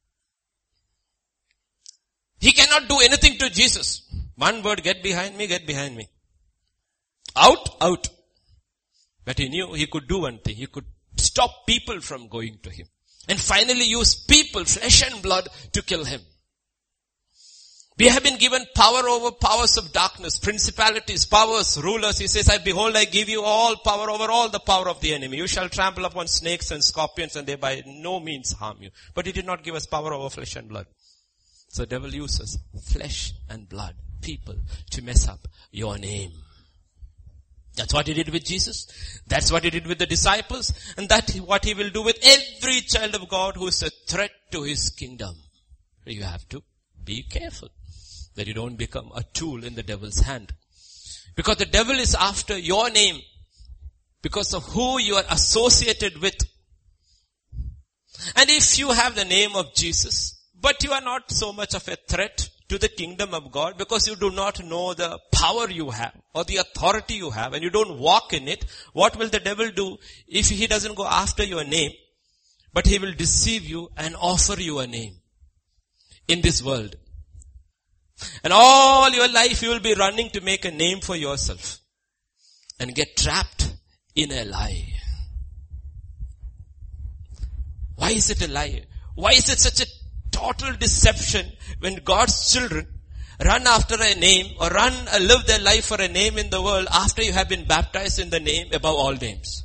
He cannot do anything to Jesus. One word, get behind me, get behind me. Out. But he knew he could do one thing. He could stop people from going to him. And finally use people, flesh and blood, to kill him. We have been given power over powers of darkness, principalities, powers, rulers. He says, behold, I give you all power over all the power of the enemy. You shall trample upon snakes and scorpions and they by no means harm you. But he did not give us power over flesh and blood. So the devil uses flesh and blood, people, to mess up your name. That's what he did with Jesus. That's what he did with the disciples. And that's what he will do with every child of God who is a threat to his kingdom. You have to be careful that you don't become a tool in the devil's hand. Because the devil is after your name because of who you are associated with. And if you have the name of Jesus, but you are not so much of a threat to the kingdom of God because you do not know the power you have or the authority you have and you don't walk in it, what will the devil do if he doesn't go after your name, but he will deceive you and offer you a name in this world? And all your life you will be running to make a name for yourself and get trapped in a lie. Why is it a lie? Why is it such a total deception when God's children run after a name or live their life for a name in the world after you have been baptized in the name above all names?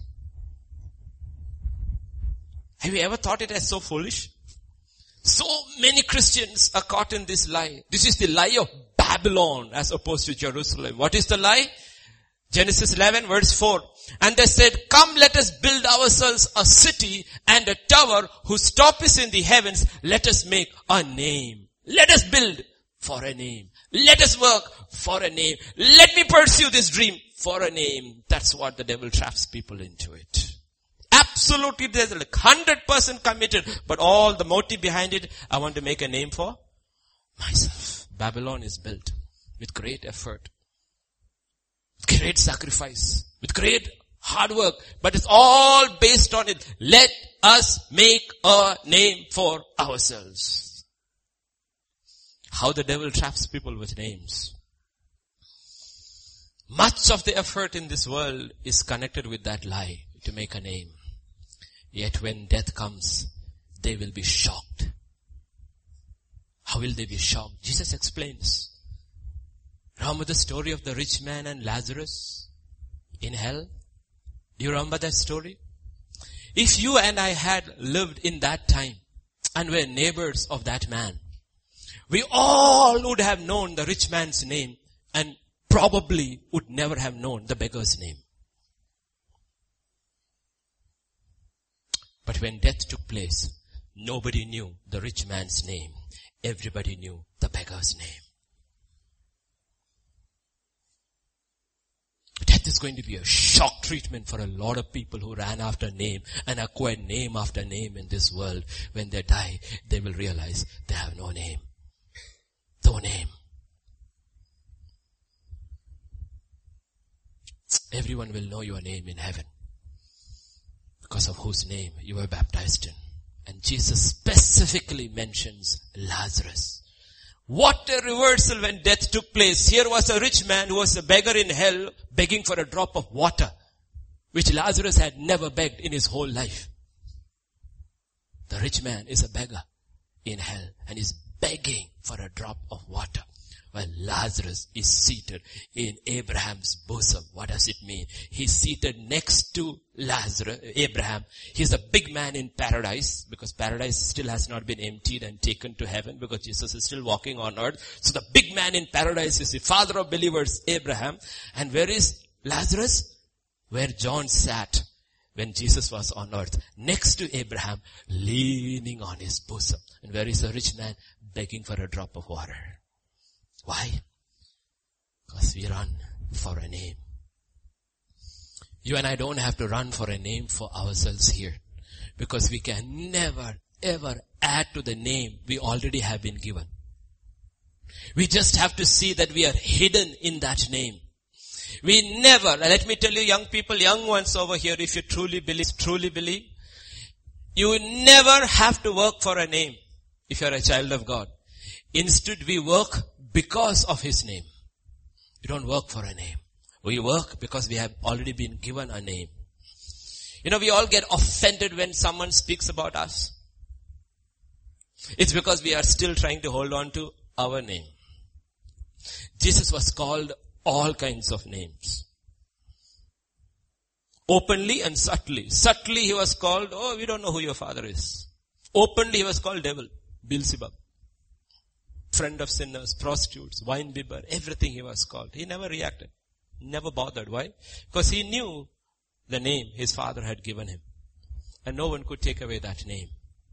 Have you ever thought it as so foolish? So many Christians are caught in this lie. This is the lie of Babylon as opposed to Jerusalem. What is the lie? Genesis 11 verse 4. And they said, come let us build ourselves a city and a tower whose top is in the heavens. Let us make a name. Let us build for a name. Let us work for a name. Let me pursue this dream for a name. That's what the devil traps people into it. Absolutely, there's like 100% committed, but all the motive behind it, I want to make a name for myself. Babylon is built with great effort, great sacrifice, with great hard work, but it's all based on it. Let us make a name for ourselves. How the devil traps people with names. Much of the effort in this world is connected with that lie, to make a name. Yet when death comes, they will be shocked. How will they be shocked? Jesus explains. Remember the story of the rich man and Lazarus in hell? Do you remember that story? If you and I had lived in that time and were neighbors of that man, we all would have known the rich man's name and probably would never have known the beggar's name. But when death took place, nobody knew the rich man's name. Everybody knew the beggar's name. Death is going to be a shock treatment for a lot of people who ran after name and acquired name after name in this world. When they die, they will realize they have no name. No name. Everyone will know your name in heaven, because of whose name you were baptized in. And Jesus specifically mentions Lazarus. What a reversal when death took place. Here was a rich man who was a beggar in hell, begging for a drop of water, which Lazarus had never begged in his whole life. The rich man is a beggar in hell and is begging for a drop of water. Well, Lazarus is seated in Abraham's bosom. What does it mean? He's seated next to Abraham. He's a big man in paradise, because paradise still has not been emptied and taken to heaven, because Jesus is still walking on earth. So the big man in paradise is the father of believers, Abraham. And where is Lazarus? Where John sat when Jesus was on earth, next to Abraham, leaning on his bosom. And where is the rich man? Begging for a drop of water. Why? Because we run for a name. You and I don't have to run for a name for ourselves here, because we can never ever add to the name we already have been given. We just have to see that we are hidden in that name. We never, let me tell you young people, young ones over here, if you truly believe, you never have to work for a name if you're a child of God. Instead, we work because of His name. We don't work for a name. We work because we have already been given a name. You know, we all get offended when someone speaks about us. It's because we are still trying to hold on to our name. Jesus was called all kinds of names. Openly and subtly. Subtly He was called, we don't know who your father is. Openly He was called devil, Beelzebub. Friend of sinners, prostitutes, wine bibber, everything He was called. He never reacted. Never bothered. Why? Because He knew the name His Father had given Him. And no one could take away that name.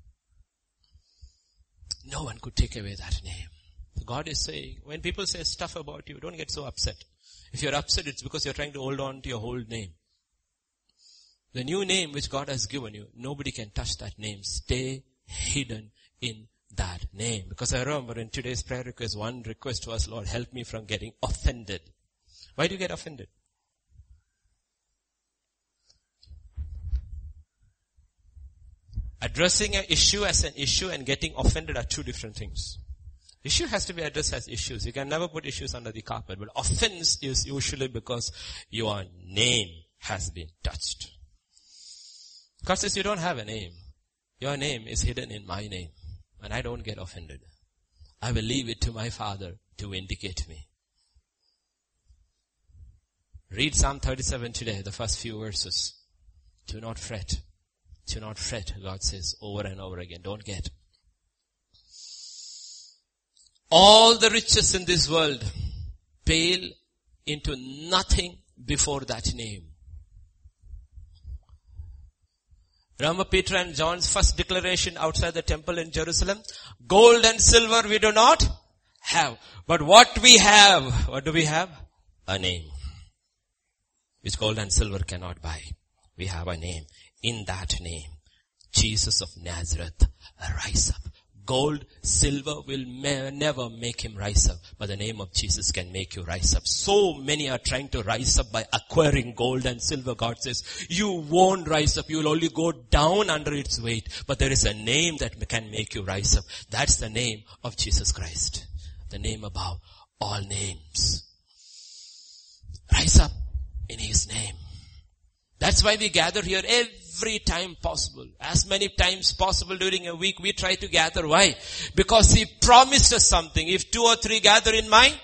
No one could take away that name. God is saying, when people say stuff about you, don't get so upset. If you're upset, it's because you're trying to hold on to your old name. The new name which God has given you, nobody can touch that name. Stay hidden in that name. Because I remember in today's prayer request, one request was, Lord, help me from getting offended. Why do you get offended? Addressing an issue as an issue and getting offended are two different things. Issue has to be addressed as issues. You can never put issues under the carpet. But offense is usually because your name has been touched. God says you don't have a name. Your name is hidden in my name. And I don't get offended. I will leave it to my Father to vindicate me. Read Psalm 37 today, the first few verses. Do not fret. Do not fret, God says over and over again. Don't get. All the riches in this world pale into nothing before that name. Remember Peter and John's first declaration outside the temple in Jerusalem? Gold and silver we do not have. But what we have, what do we have? A name. Which gold and silver cannot buy. We have a name. In that name, Jesus of Nazareth, rise up. Gold, silver will never make him rise up, but the name of Jesus can make you rise up. So many are trying to rise up by acquiring gold and silver. God says, you won't rise up. You will only go down under its weight. But there is a name that can make you rise up. That's the name of Jesus Christ. The name above all names. Rise up in His name. That's why we gather here every time possible. As many times possible during a week we try to gather. Why? Because He promised us something. If 2 or 3 gather in my name.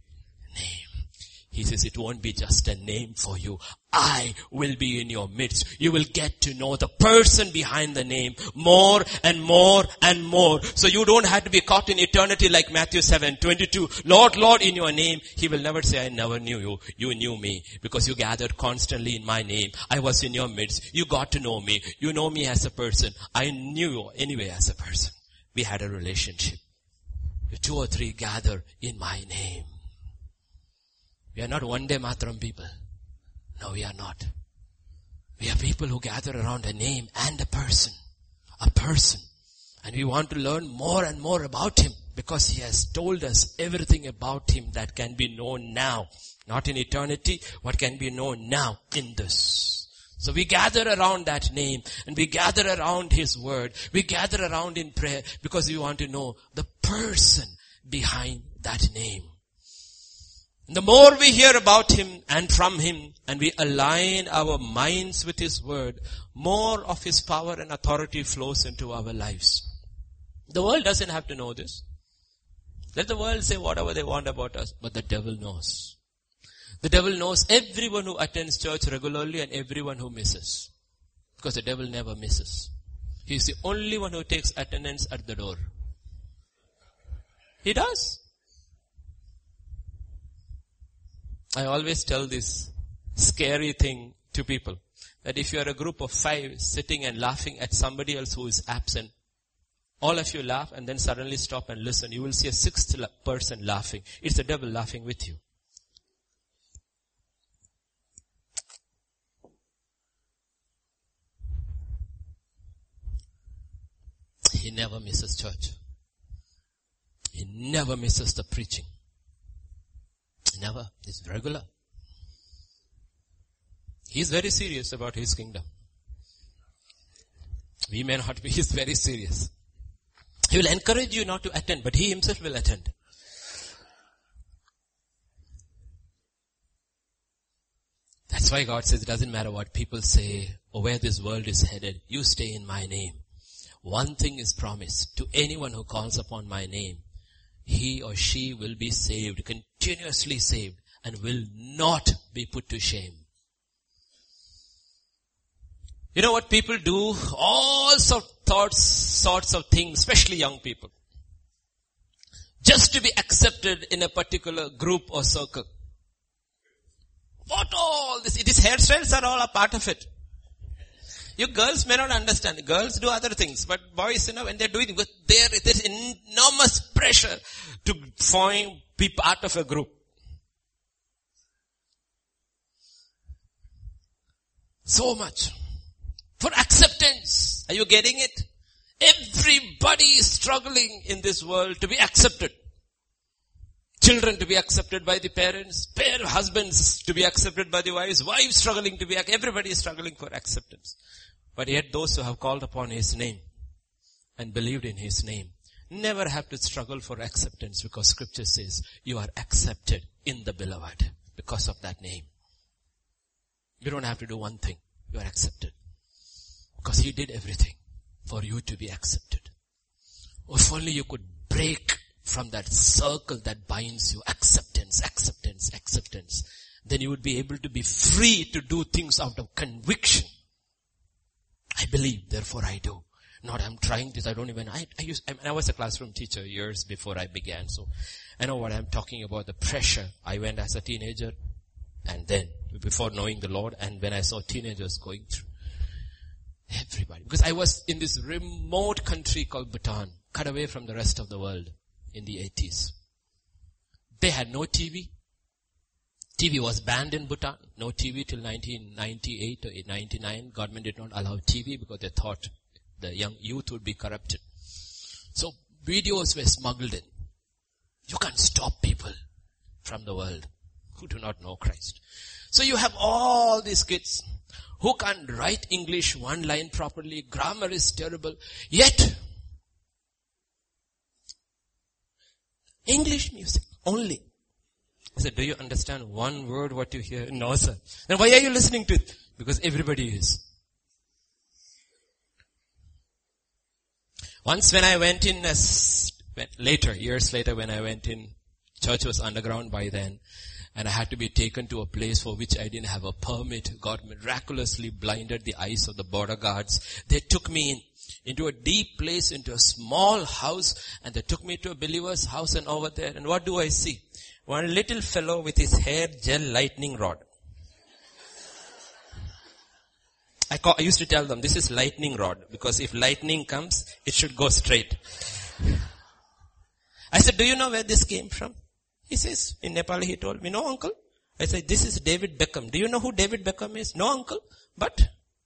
He says it won't be just a name for you. I will be in your midst. You will get to know the person behind the name more and more and more. So you don't have to be caught in eternity like Matthew 7:22. Lord, Lord, in your name. He will never say, I never knew you. You knew me because you gathered constantly in my name. I was in your midst. You got to know me. You know me as a person. I knew you anyway as a person. We had a relationship. 2 or 3 gather in my name. We are not one day matram people. No, we are not. We are people who gather around a name and a person. A person. And we want to learn more and more about Him because He has told us everything about Him that can be known now. Not in eternity, what can be known now in this. So we gather around that name and we gather around His word. We gather around in prayer because we want to know the person behind that name. And the more we hear about Him and from Him and we align our minds with His word, more of His power and authority flows into our lives. The world doesn't have to know this. Let the world say whatever they want about us, but the devil knows. The devil knows everyone who attends church regularly and everyone who misses. Because the devil never misses. He's the only one who takes attendance at the door. He does. I always tell this scary thing to people. That if you are a group of 5 sitting and laughing at somebody else who is absent, all of you laugh and then suddenly stop and listen. You will see a 6th person laughing. It's the devil laughing with you. He never misses church. He never misses the preaching. Never. It's regular. He's very serious about his kingdom. We may not be. He's very serious. He will encourage you not to attend, but he himself will attend. That's why God says it doesn't matter what people say or where this world is headed. You stay in my name. One thing is promised to anyone who calls upon my name. He or she will be saved, continuously saved, and will not be put to shame. You know what people do? All sorts of things, especially young people. Just to be accepted in a particular group or circle. What all this? It is hairstyles are all a part of it. You girls may not understand. Girls do other things, but boys, when they're doing it, there's enormous pressure to be part of a group. So much. For acceptance. Are you getting it? Everybody is struggling in this world to be accepted. Children to be accepted by the parents, husbands to be accepted by the wives struggling to be, everybody is struggling for acceptance. But yet those who have called upon his name and believed in his name never have to struggle for acceptance, because scripture says you are accepted in the beloved because of that name. You don't have to do one thing. You are accepted. Because he did everything for you to be accepted. If only you could break from that circle that binds you, acceptance, acceptance, acceptance, then you would be able to be free to do things out of conviction. I believe, therefore I do. Not I'm trying this, I was a classroom teacher years before I began, so I know what I'm talking about, the pressure I went as a teenager, and then before knowing the Lord, and when I saw teenagers going through. Everybody. Because I was in this remote country called Bhutan, cut away from the rest of the world in the 80s. They had no TV. TV was banned in Bhutan. No TV till 1998 or 99. Government did not allow TV because they thought the young youth would be corrupted. So videos were smuggled in. You can't stop people from the world who do not know Christ. So you have all these kids who can't write English one line properly. Grammar is terrible. Yet, English music only. I said, do you understand one word what you hear? No, sir. Then why are you listening to it? Because everybody is. Once when I went in, years later when I went in, church was underground by then, and I had to be taken to a place for which I didn't have a permit. God miraculously blinded the eyes of the border guards. They took me into a deep place, into a small house, and they took me to a believer's house, and over there, and what do I see? One little fellow with his hair gel lightning rod. I used to tell them, this is lightning rod, because if lightning comes, it should go straight. I said, do you know where this came from? He says, in Nepal he told me, no uncle. I said, this is David Beckham. Do you know who David Beckham is? No uncle. But,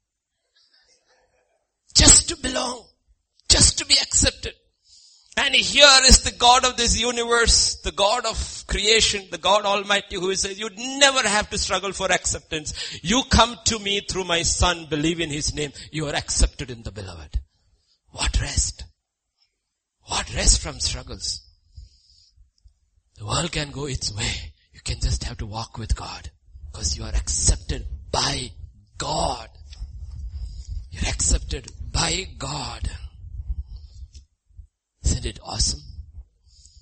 just to belong, just to be accepted. And here is the God of this universe, the God of creation, the God Almighty, who says, you never have to struggle for acceptance. You come to me through my Son, believe in his name. You are accepted in the beloved. What rest? What rest from struggles? The world can go its way. You can just have to walk with God, because you are accepted by God. You're accepted by God. Isn't it awesome?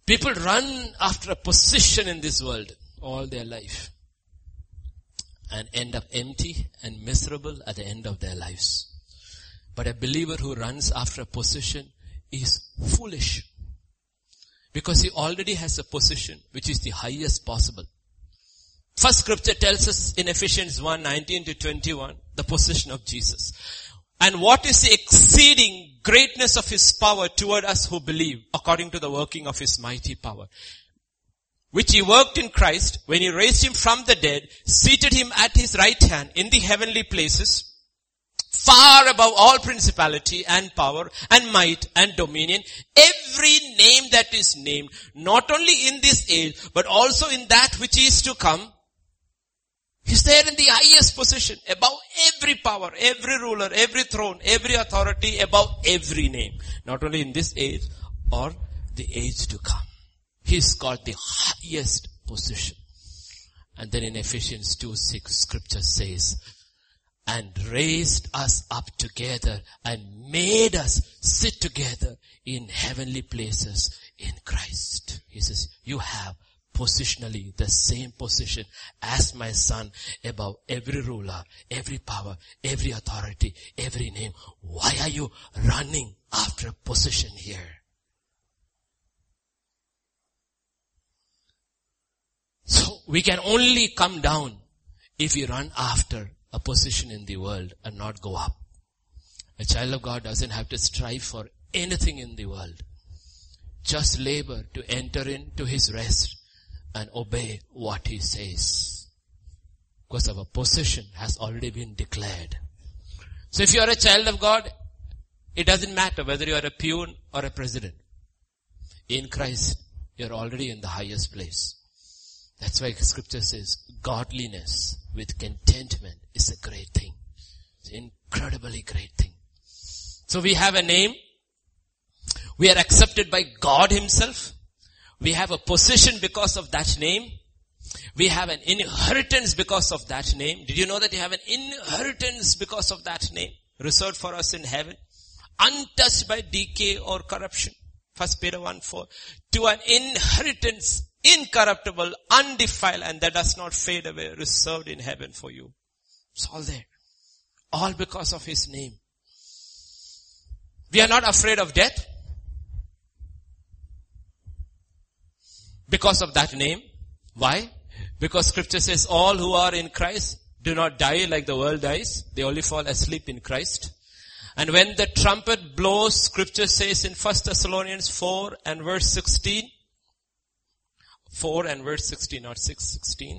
People run after a position in this world all their life and end up empty and miserable at the end of their lives. But a believer who runs after a position is foolish, because he already has a position which is the highest possible. First scripture tells us in Ephesians 1:19-21, the position of Jesus. And what is the exceeding greatness of his power toward us who believe, according to the working of his mighty power, which he worked in Christ when he raised him from the dead, seated him at his right hand in the heavenly places, far above all principality and power and might and dominion, every name that is named, not only in this age, but also in that which is to come. He's there in the highest position, above every power, every ruler, every throne, every authority, above every name. Not only in this age or the age to come. He's got the highest position. And then in Ephesians 2:6, scripture says, and raised us up together and made us sit together in heavenly places in Christ. He says, you have positionally the same position as my son above every ruler, every power, every authority, every name. Why are you running after a position here? So we can only come down if we run after a position in the world and not go up. A child of God doesn't have to strive for anything in the world. Just labor to enter into his rest and obey what he says. Because our position has already been declared. So if you are a child of God, it doesn't matter whether you are a peon or a president. In Christ, you are already in the highest place. That's why scripture says, godliness with contentment is a great thing. It's an incredibly great thing. So we have a name. We are accepted by God himself. We have a position because of that name. We have an inheritance because of that name. Did you know that you have an inheritance because of that name? Reserved for us in heaven. Untouched by decay or corruption. 1 Peter 1:4. To an inheritance, incorruptible, undefiled, and that does not fade away, reserved in heaven for you. It's all there. All because of his name. We are not afraid of death. Because of that name. Why? Because scripture says all who are in Christ do not die like the world dies. They only fall asleep in Christ. And when the trumpet blows, scripture says in 1 Thessalonians 4 and verse 16. 4 and verse 16, not 6:16.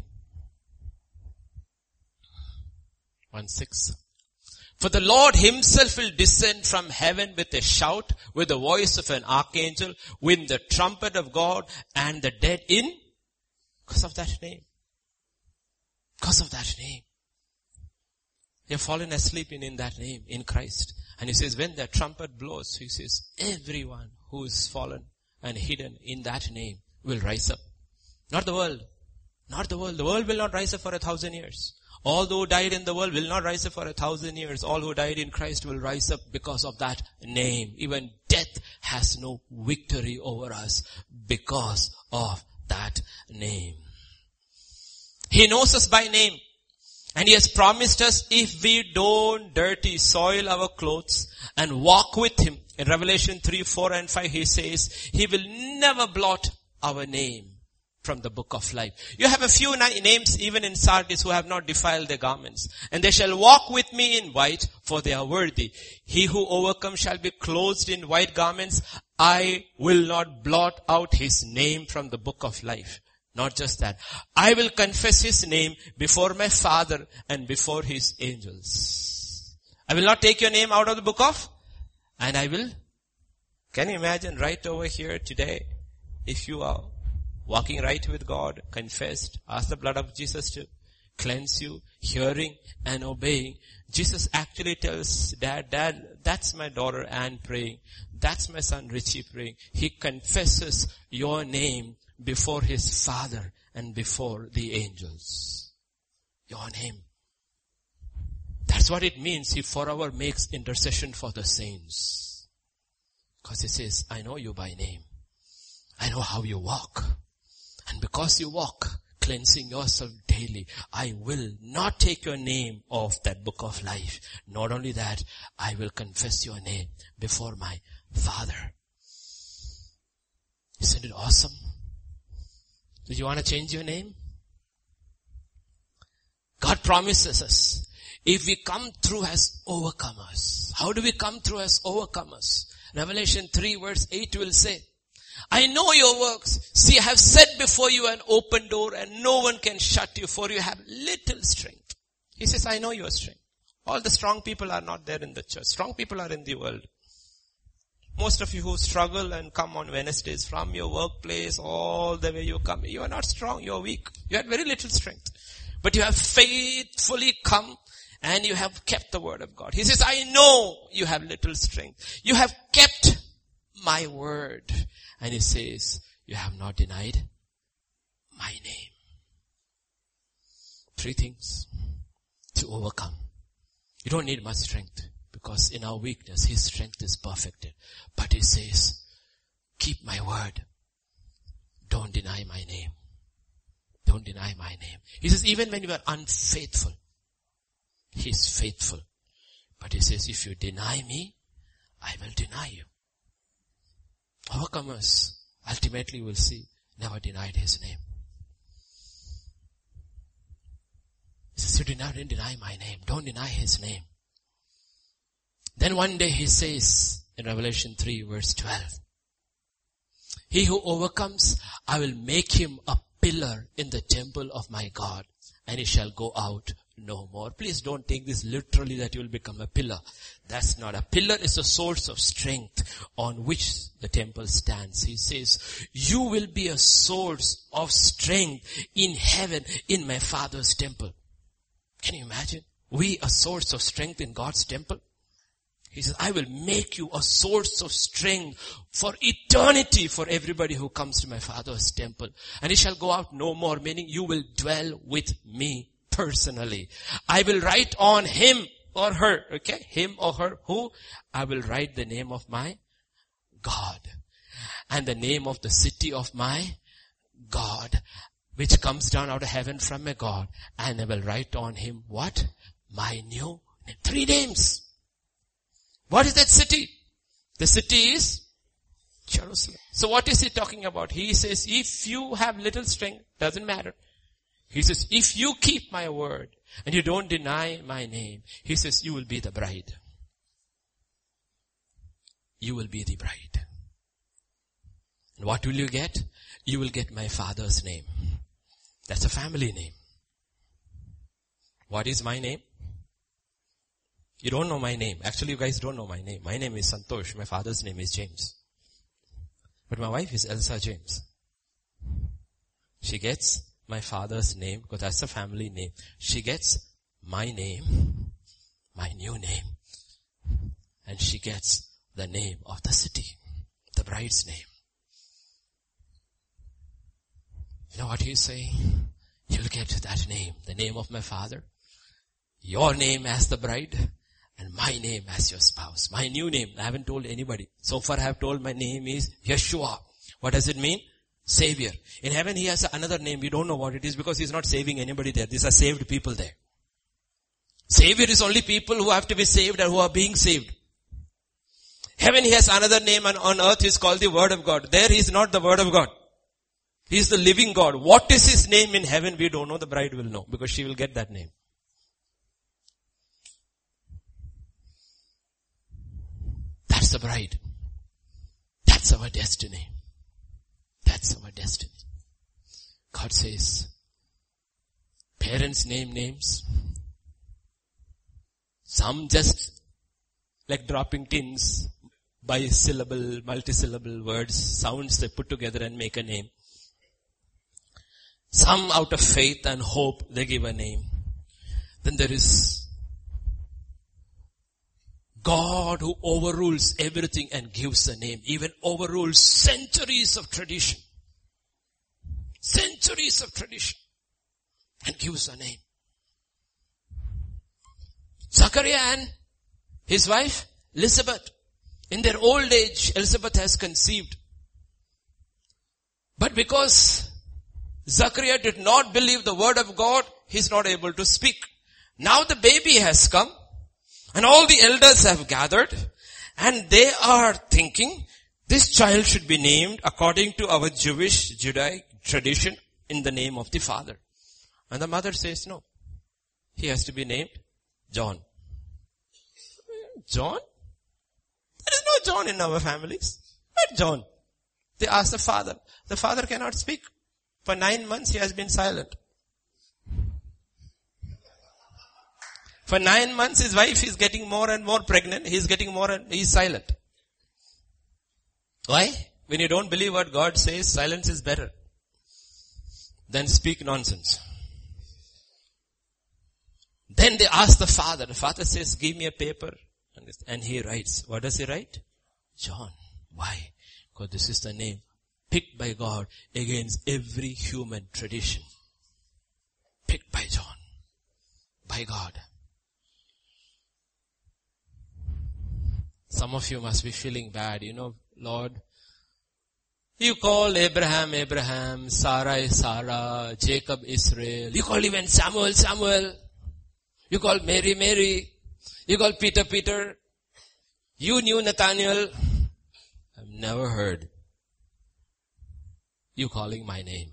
1:6. For the Lord himself will descend from heaven with a shout, with the voice of an archangel, with the trumpet of God, and the dead in, because of that name. Because of that name. They have fallen asleep in that name, in Christ. And he says, when the trumpet blows, he says, everyone who is fallen and hidden in that name will rise up. Not the world. Not the world. The world will not rise up for 1,000 years. All who died in the world will not rise up for 1,000 years. All who died in Christ will rise up because of that name. Even death has no victory over us because of that name. He knows us by name. And he has promised us if we don't soil our clothes and walk with him. In Revelation 3, 4 and 5 he says, he will never blot our name from the book of life. You have a few names even in Sardis who have not defiled their garments. And they shall walk with me in white, for they are worthy. He who overcomes shall be clothed in white garments. I will not blot out his name from the book of life. Not just that. I will confess his name before my Father and before his angels. I will not take your name out of the book of, and I will. Can you imagine right over here today, if you are walking right with God, confessed, ask the blood of Jesus to cleanse you, hearing and obeying. Jesus actually tells Dad, that's my daughter Anne praying. That's my son Richie praying. He confesses your name before his Father and before the angels. Your name. That's what it means. He forever makes intercession for the saints. Because he says, I know you by name. I know how you walk. And because you walk, cleansing yourself daily, I will not take your name off that book of life. Not only that, I will confess your name before my Father. Isn't it awesome? Do you want to change your name? God promises us, if we come through as overcomers. How do we come through as overcomers? Revelation 3 verse 8 will say, I know your works. See, I have set before you an open door and no one can shut you, for you have little strength. He says, I know your strength. All the strong people are not there in the church. Strong people are in the world. Most of you who struggle and come on Wednesdays from your workplace all the way you come, you are not strong, you are weak. You have very little strength. But you have faithfully come and you have kept the word of God. He says, I know you have little strength. You have kept my word. And he says, you have not denied my name. 3 things to overcome. You don't need much strength because in our weakness, his strength is perfected. But he says, keep my word. Don't deny my name. Don't deny my name. He says, even when you are unfaithful, he is faithful. But he says, if you deny me, I will deny you. Overcomers ultimately will see, never denied his name. He says, you didn't deny my name. Don't deny his name. Then one day he says in Revelation 3 verse 12, he who overcomes, I will make him a pillar in the temple of my God, and he shall go out no more. Please don't take this literally that you will become a pillar. That's not. A pillar is a source of strength on which the temple stands. He says, you will be a source of strength in heaven in my Father's temple. Can you imagine? We a source of strength in God's temple. He says, I will make you a source of strength for eternity for everybody who comes to my Father's temple. And he shall go out no more, meaning you will dwell with me personally. I will write on him or her, okay? Him or her, who? I will write the name of my God. And the name of the city of my God, which comes down out of heaven from my God. And I will write on him what? My new name. 3 names. What is that city? The city is Jerusalem. So what is he talking about? He says, if you have little strength, doesn't matter. He says, if you keep my word and you don't deny my name, he says, you will be the bride. You will be the bride. And what will you get? You will get my Father's name. That's a family name. What is my name? You don't know my name. Actually, you guys don't know my name. My name is Santosh. My father's name is James. But my wife is Elsa James. She gets my father's name because that's a family name. She gets my name, my new name. And she gets the name of the city, the bride's name. You know what he's saying? You'll get that name, the name of my father, your name as the bride, and my name as your spouse. My new name, I haven't told anybody. So far I have told my name is Yeshua. What does it mean? Savior. In heaven he has another name. We don't know what it is because he's not saving anybody there. These are saved people there. Savior is only people who have to be saved and who are being saved. Heaven he has another name, and on earth he is called the Word of God. There he is not the Word of God. He is the living God. What is his name in heaven we don't know. The bride will know because she will get that name. That's the bride. That's our destiny. That's our destiny. God says, parents name names. Some just like dropping tins, bi-syllable, multi-syllable words, sounds they put together and make a name. Some out of faith and hope they give a name. Then there is God who overrules everything and gives a name. Even overrules centuries of tradition. Centuries of tradition. And gives a name. Zachariah and his wife, Elizabeth. In their old age, Elizabeth has conceived. But because Zachariah did not believe the word of God, he's not able to speak. Now the baby has come and all the elders have gathered and they are thinking this child should be named according to our Judaic tradition in the name of the father. And the mother says no. He has to be named John. John? There is no John in our families. What John? They ask the father. The father cannot speak. For 9 months he has been silent. For 9 months his wife is getting more and more pregnant. He's silent. Why? When you don't believe what God says, silence is better than speak nonsense. Then they ask the father. The father says, give me a paper. And he writes. What does he write? John. Why? Because this is the name picked by God against every human tradition. Picked by John. By God. Some of you must be feeling bad. Lord, you call Abraham, Abraham, Sarah, Sarah, Jacob, Israel. You call even Samuel, Samuel. You call Mary, Mary. You call Peter, Peter. You knew Nathaniel. I've never heard you calling my name.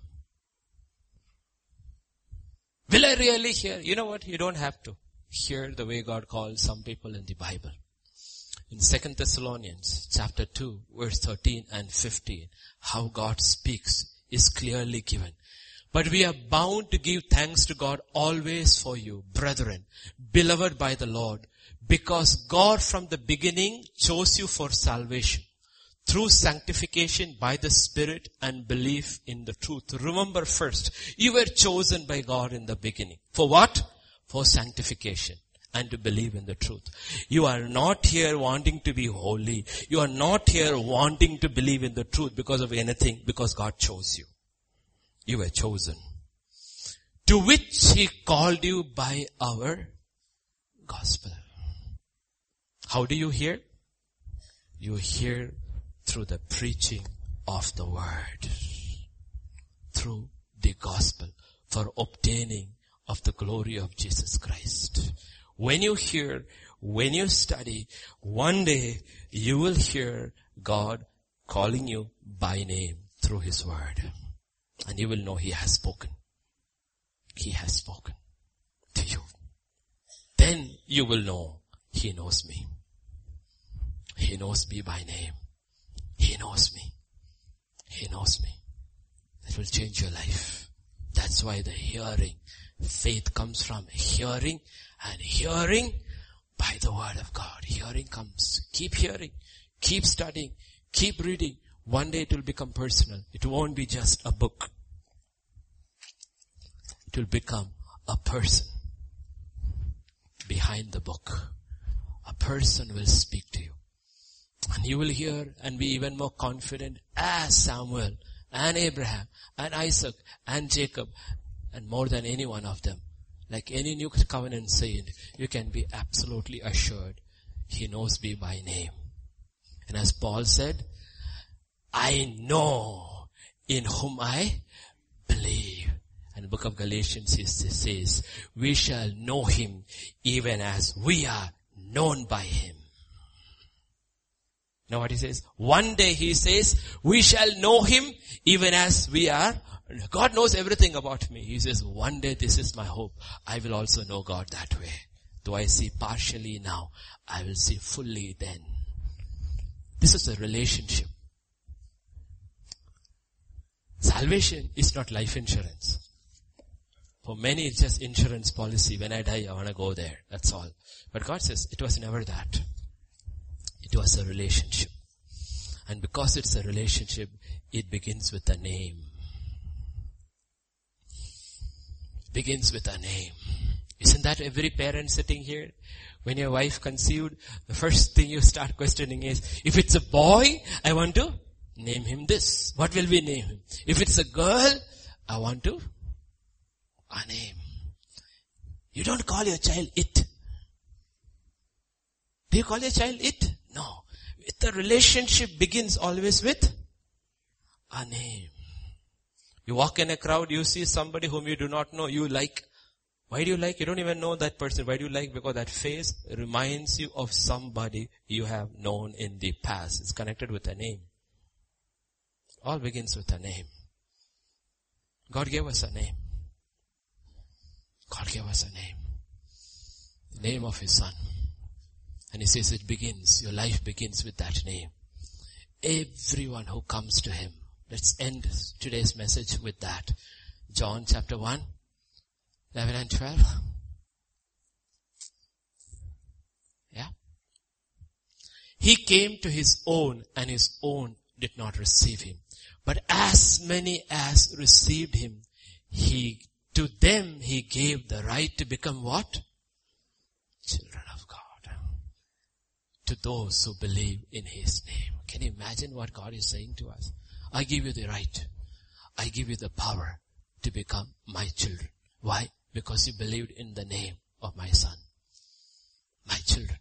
Will I really hear? You know what? You don't have to hear the way God calls some people in the Bible. In 2 Thessalonians chapter 2 verse 13 and 15, how God speaks is clearly given. But we are bound to give thanks to God always for you, brethren, beloved by the Lord, because God from the beginning chose you for salvation through sanctification by the Spirit and belief in the truth. Remember first, you were chosen by God in the beginning. For what? For sanctification and to believe in the truth. You are not here wanting to be holy. You are not here wanting to believe in the truth because of anything, because God chose you. You were chosen. To which He called you by our gospel. How do you hear? You hear through the preaching of the word. Through the gospel. For obtaining of the glory of Jesus Christ. When you hear, when you study, one day you will hear God calling you by name through His word. And you will know He has spoken. He has spoken to you. Then you will know He knows me. He knows me by name. He knows me. He knows me. That will change your life. That's why the hearing, faith comes from hearing, and hearing by the word of God. Hearing comes. Keep hearing. Keep studying. Keep reading. One day it will become personal. It won't be just a book. It will become a person behind the book. A person will speak to you. And you will hear and be even more confident as Samuel and Abraham and Isaac and Jacob and more than any one of them. Like any new covenant saint, you can be absolutely assured He knows me by name. And as Paul said, I know in whom I believe. And the book of Galatians says, we shall know Him even as we are known by Him. Know what he says? One day he says, we shall know Him even as we are. God knows everything about me. He says, one day this is my hope. I will also know God that way. Though I see partially now, I will see fully then. This is a relationship. Salvation is not life insurance. For many it's just insurance policy. When I die, I want to go there. That's all. But God says it was never that. It was a relationship. And because it's a relationship, it begins with a name. Begins with a name. Isn't that every parent sitting here? When your wife conceived, the first thing you start questioning is, if it's a boy, I want to name him this. What will we name him? If it's a girl, I want to a name. You don't call your child it. Do you call your child it? No. The relationship begins always with a name. You walk in a crowd, you see somebody whom you do not know, you like. Why do you like? You don't even know that person. Why do you like? Because that face reminds you of somebody you have known in the past. It's connected with a name. All begins with a name. God gave us a name. God gave us a name. The name of His Son. And He says it begins, your life begins with that name. Everyone who comes to Him. Let's end today's message with that. John chapter 1, 11 and 12. Yeah. He came to His own and His own did not receive Him. But as many as received Him, to them He gave the right to become what? Children of God. To those who believe in His name. Can you imagine what God is saying to us? I give you the right. I give you the power to become my children. Why? Because you believed in the name of my Son. My children.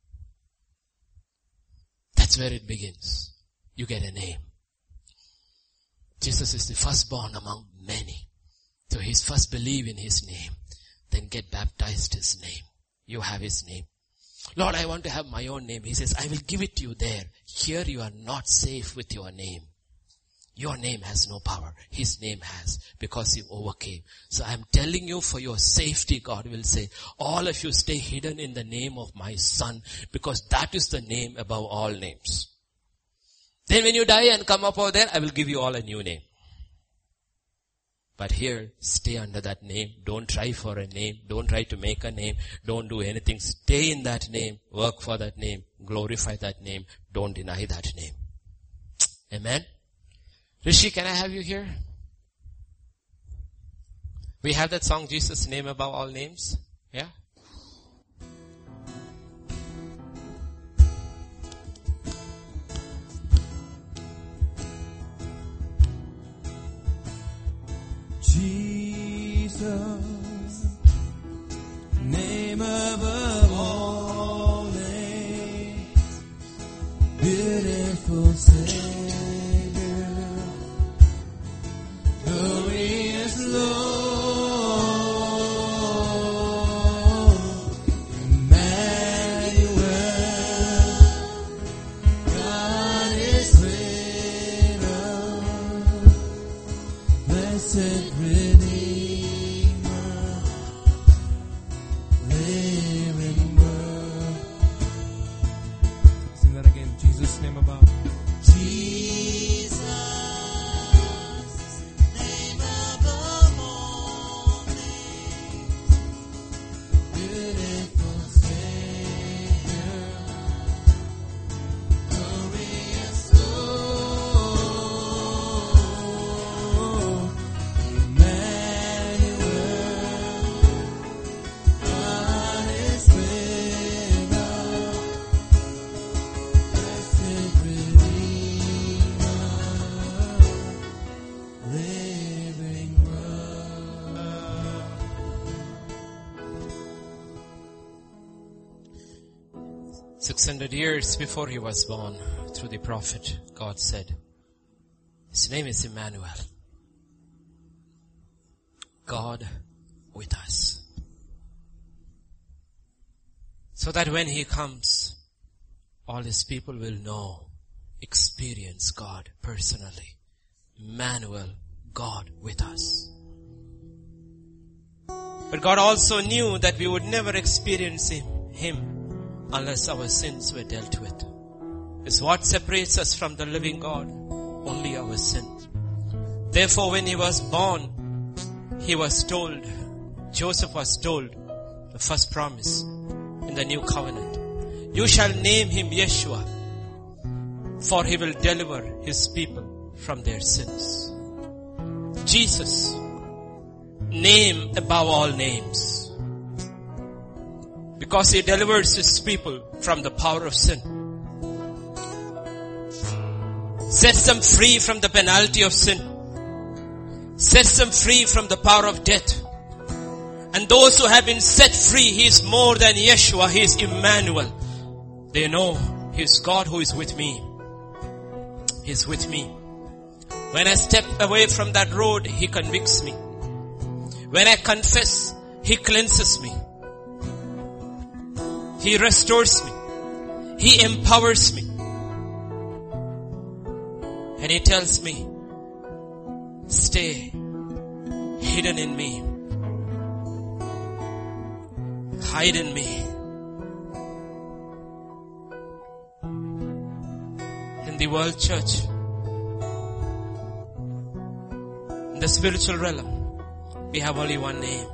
That's where it begins. You get a name. Jesus is the firstborn among many. So He's first believe in His name. Then get baptized His name. You have His name. Lord, I want to have my own name. He says, I will give it to you there. Here you are not safe with your name. Your name has no power. His name has, because you overcame. So I'm telling you for your safety, God will say, all of you stay hidden in the name of my Son, because that is the name above all names. Then when you die and come up over there, I will give you all a new name. But here, stay under that name. Don't try for a name. Don't try to make a name. Don't do anything. Stay in that name. Work for that name. Glorify that name. Don't deny that name. Amen. Rishi, can I have you here? We have that song, Jesus' name above all names. Yeah? Jesus, name above all names, beautiful Savior, glorious Lord, Emmanuel, God is with us, blessed Years before He was born, through the prophet, God said, His name is Emmanuel. God with us. So that when He comes, all His people will know, experience God personally. Emmanuel, God with us. But God also knew that we would never experience Him unless our sins were dealt with. It's what separates us from the living God. Only our sin. Therefore, when He was born, He was told, Joseph was told, the first promise in the new covenant, you shall name Him Yeshua, for He will deliver His people from their sins. Jesus, name above all names. Because He delivers His people from the power of sin. Sets them free from the penalty of sin. Sets them free from the power of death. And those who have been set free, He is more than Yeshua, He is Emmanuel. They know He is God who is with me. He is with me. When I step away from that road, He convicts me. When I confess, He cleanses me. He restores me. He empowers me. And He tells me, stay hidden in me. Hide in me. In the world church, in the spiritual realm, we have only one name.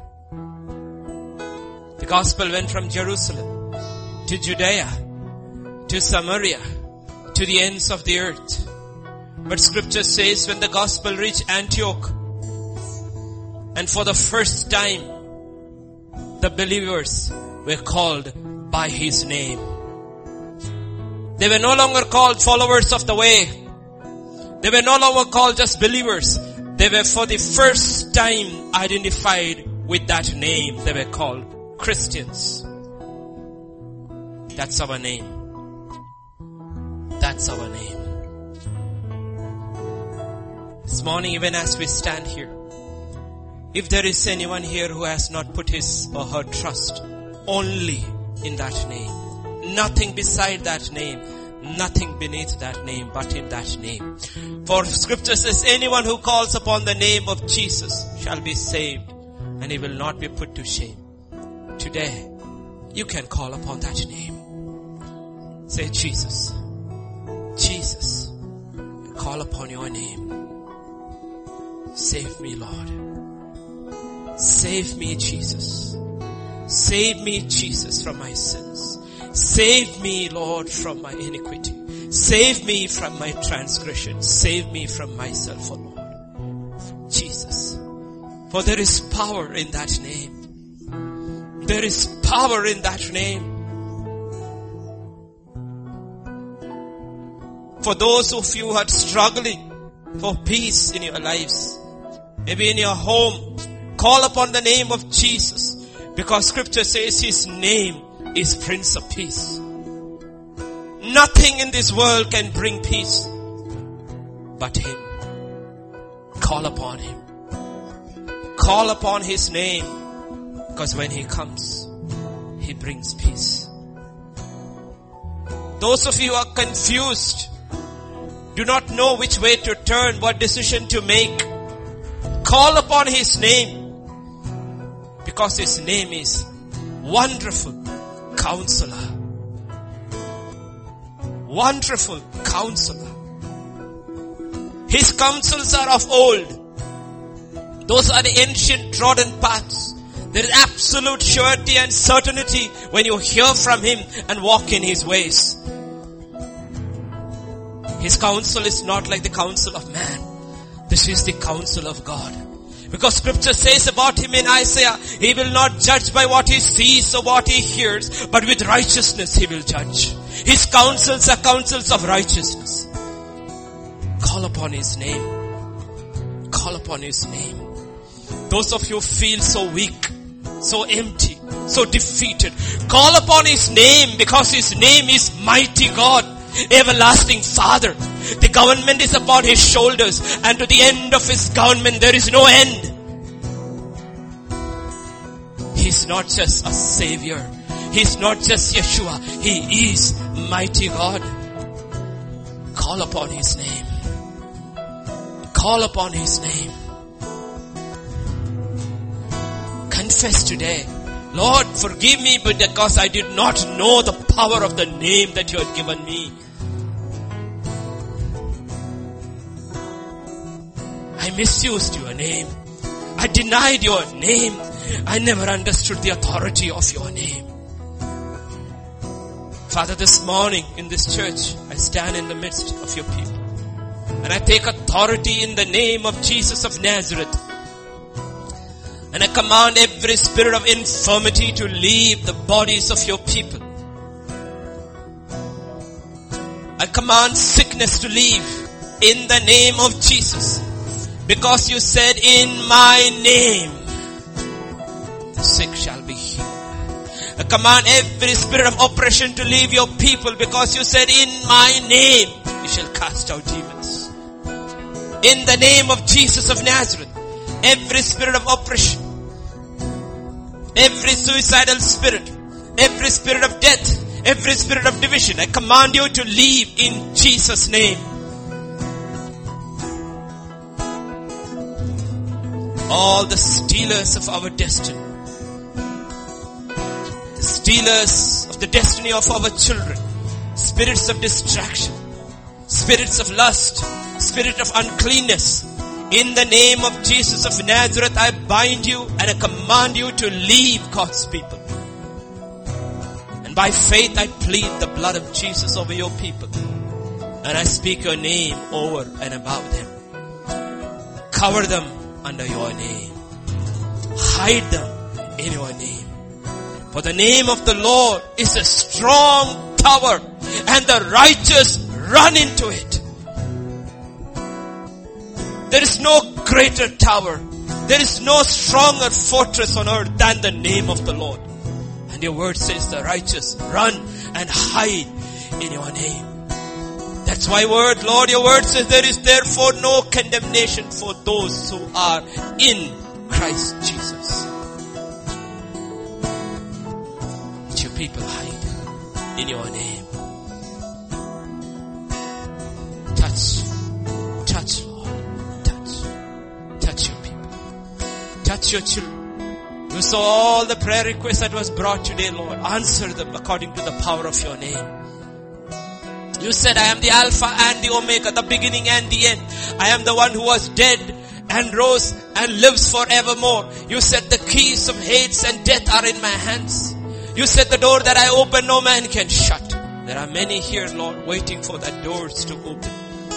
The gospel went from Jerusalem to Judea, to Samaria, to the ends of the earth. But scripture says when the gospel reached Antioch, and for the first time, the believers were called by His name. They were no longer called followers of the way. They were no longer called just believers. They were for the first time identified with that name. They were called Christians. That's our name. That's our name. This morning, even as we stand here, if there is anyone here who has not put his or her trust only in that name, nothing beside that name, nothing beneath that name, but in that name. For scripture says, anyone who calls upon the name of Jesus shall be saved, and he will not be put to shame. Today, you can call upon that name. Say, Jesus, Jesus, I call upon your name. Save me, Lord. Save me, Jesus. Save me, Jesus, from my sins. Save me, Lord, from my iniquity. Save me from my transgression. Save me from myself, O Lord. Jesus. For there is power in that name. There is power in that name. For those of you who are struggling for peace in your lives, maybe in your home, call upon the name of Jesus, because scripture says His name is Prince of Peace. Nothing in this world can bring peace but Him. Call upon Him. Call upon His name, because when He comes, He brings peace. Those of you who are confused, do not know which way to turn, what decision to make, call upon His name, because His name is Wonderful Counselor. Wonderful Counselor. His counsels are of old. Those are the ancient trodden paths. There is absolute surety and certainty when you hear from Him and walk in His ways. His counsel is not like the counsel of man. This is the counsel of God. Because scripture says about Him in Isaiah, He will not judge by what He sees or what He hears, but with righteousness He will judge. His counsels are counsels of righteousness. Call upon His name. Call upon His name. Those of you feel so weak, so empty, so defeated, call upon His name, because His name is Mighty God, Everlasting Father. The government is upon His shoulders, and to the end of His government there is no end. He's not just a Savior. He's not just Yeshua. He is Mighty God. Call upon His name. Call upon His name. Confess today, Lord, forgive me because I did not know the power of the name that You had given me. I misused Your name. I denied Your name. I never understood the authority of Your name. Father, this morning in this church, I stand in the midst of Your people. And I take authority in the name of Jesus of Nazareth. And I command every spirit of infirmity to leave the bodies of Your people. I command sickness to leave in the name of Jesus. Because You said, in My name, the sick shall be healed. I command every spirit of oppression to leave Your people, because You said, in My name, You shall cast out demons. In the name of Jesus of Nazareth, every spirit of oppression, every suicidal spirit, every spirit of death, every spirit of division, I command you to leave in Jesus' name. All the stealers of our destiny, the stealers of the destiny of our children, spirits of distraction, spirits of lust, spirit of uncleanness, in the name of Jesus of Nazareth, I bind you and I command you to leave God's people. And by faith I plead the blood of Jesus over your people. And I speak your name over and above them. Cover them under your name. Hide them in your name. For the name of the Lord is a strong tower, and the righteous run into it. There is no greater tower. There is no stronger fortress on earth than the name of the Lord. And your word says the righteous run and hide in your name. That's why Lord, your word says there is therefore no condemnation for those who are in Christ Jesus. Let your people hide in your name. Touch, Lord. Touch your people. Touch your children. You saw all the prayer requests that was brought today, Lord. Answer them according to the power of your name. You said, I am the Alpha and the Omega, the beginning and the end. I am the one who was dead and rose and lives forevermore. You said the keys of Hades and death are in my hands. You said the door that I open, no man can shut. There are many here, Lord, waiting for that doors to open.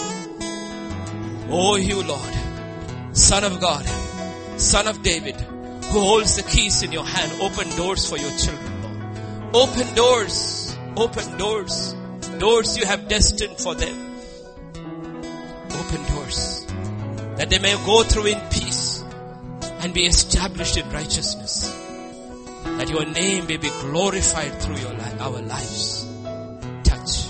Oh, you, Lord, Son of God, Son of David, who holds the keys in your hand, open doors for your children, Lord. Open doors. Open doors. Doors you have destined for them. Open doors that they may go through in peace and be established in righteousness. That your name may be glorified through our lives. Touch.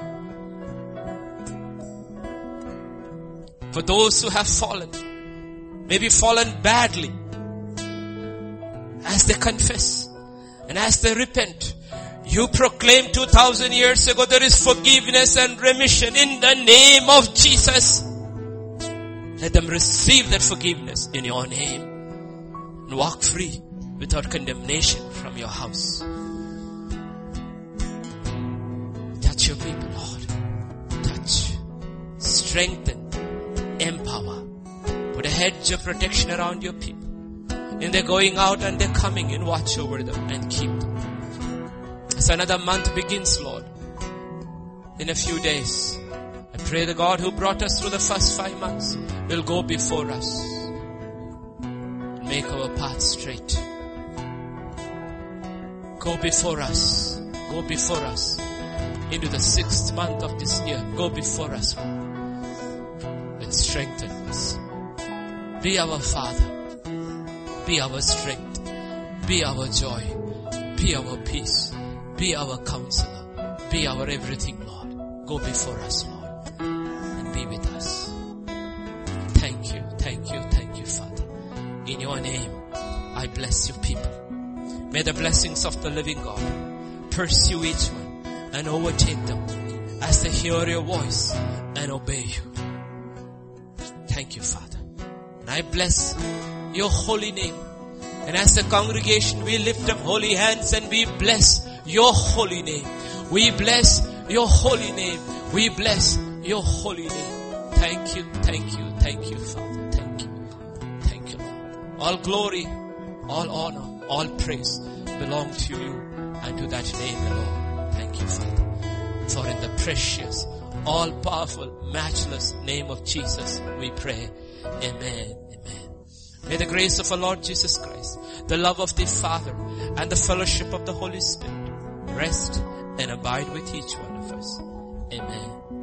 For those who have fallen, maybe fallen badly, as they confess and as they repent, you proclaimed 2,000 years ago there is forgiveness and remission in the name of Jesus. Let them receive that forgiveness in your name and walk free without condemnation from your house. Touch your people, Lord. Touch, strengthen, empower. Put a hedge of protection around your people. In their going out and their coming in, watch over them and keep them. As another month begins, Lord, in a few days, I pray the God who brought us through the first 5 months will go before us and make our path straight. Go before us. Go before us into the 6th month of this year. Go before us, Lord, and strengthen us. Be our Father. Be our strength. Be our joy. Be our peace. Be our counselor. Be our everything, Lord. Go before us, Lord, and be with us. Thank you, thank you, thank you, Father. In your name, I bless your people. May the blessings of the living God pursue each one and overtake them as they hear your voice and obey you. Thank you, Father. And I bless your holy name. And as a congregation, we lift up holy hands and we bless your holy name. We bless your holy name. We bless your holy name. Thank you, thank you, thank you, Father. Thank you. Thank you, Lord. All glory, all honor, all praise belong to you and to that name alone. Thank you, Father. For in the precious, all-powerful, matchless name of Jesus we pray. Amen. May the grace of our Lord Jesus Christ, the love of the Father, and the fellowship of the Holy Spirit rest and abide with each one of us. Amen.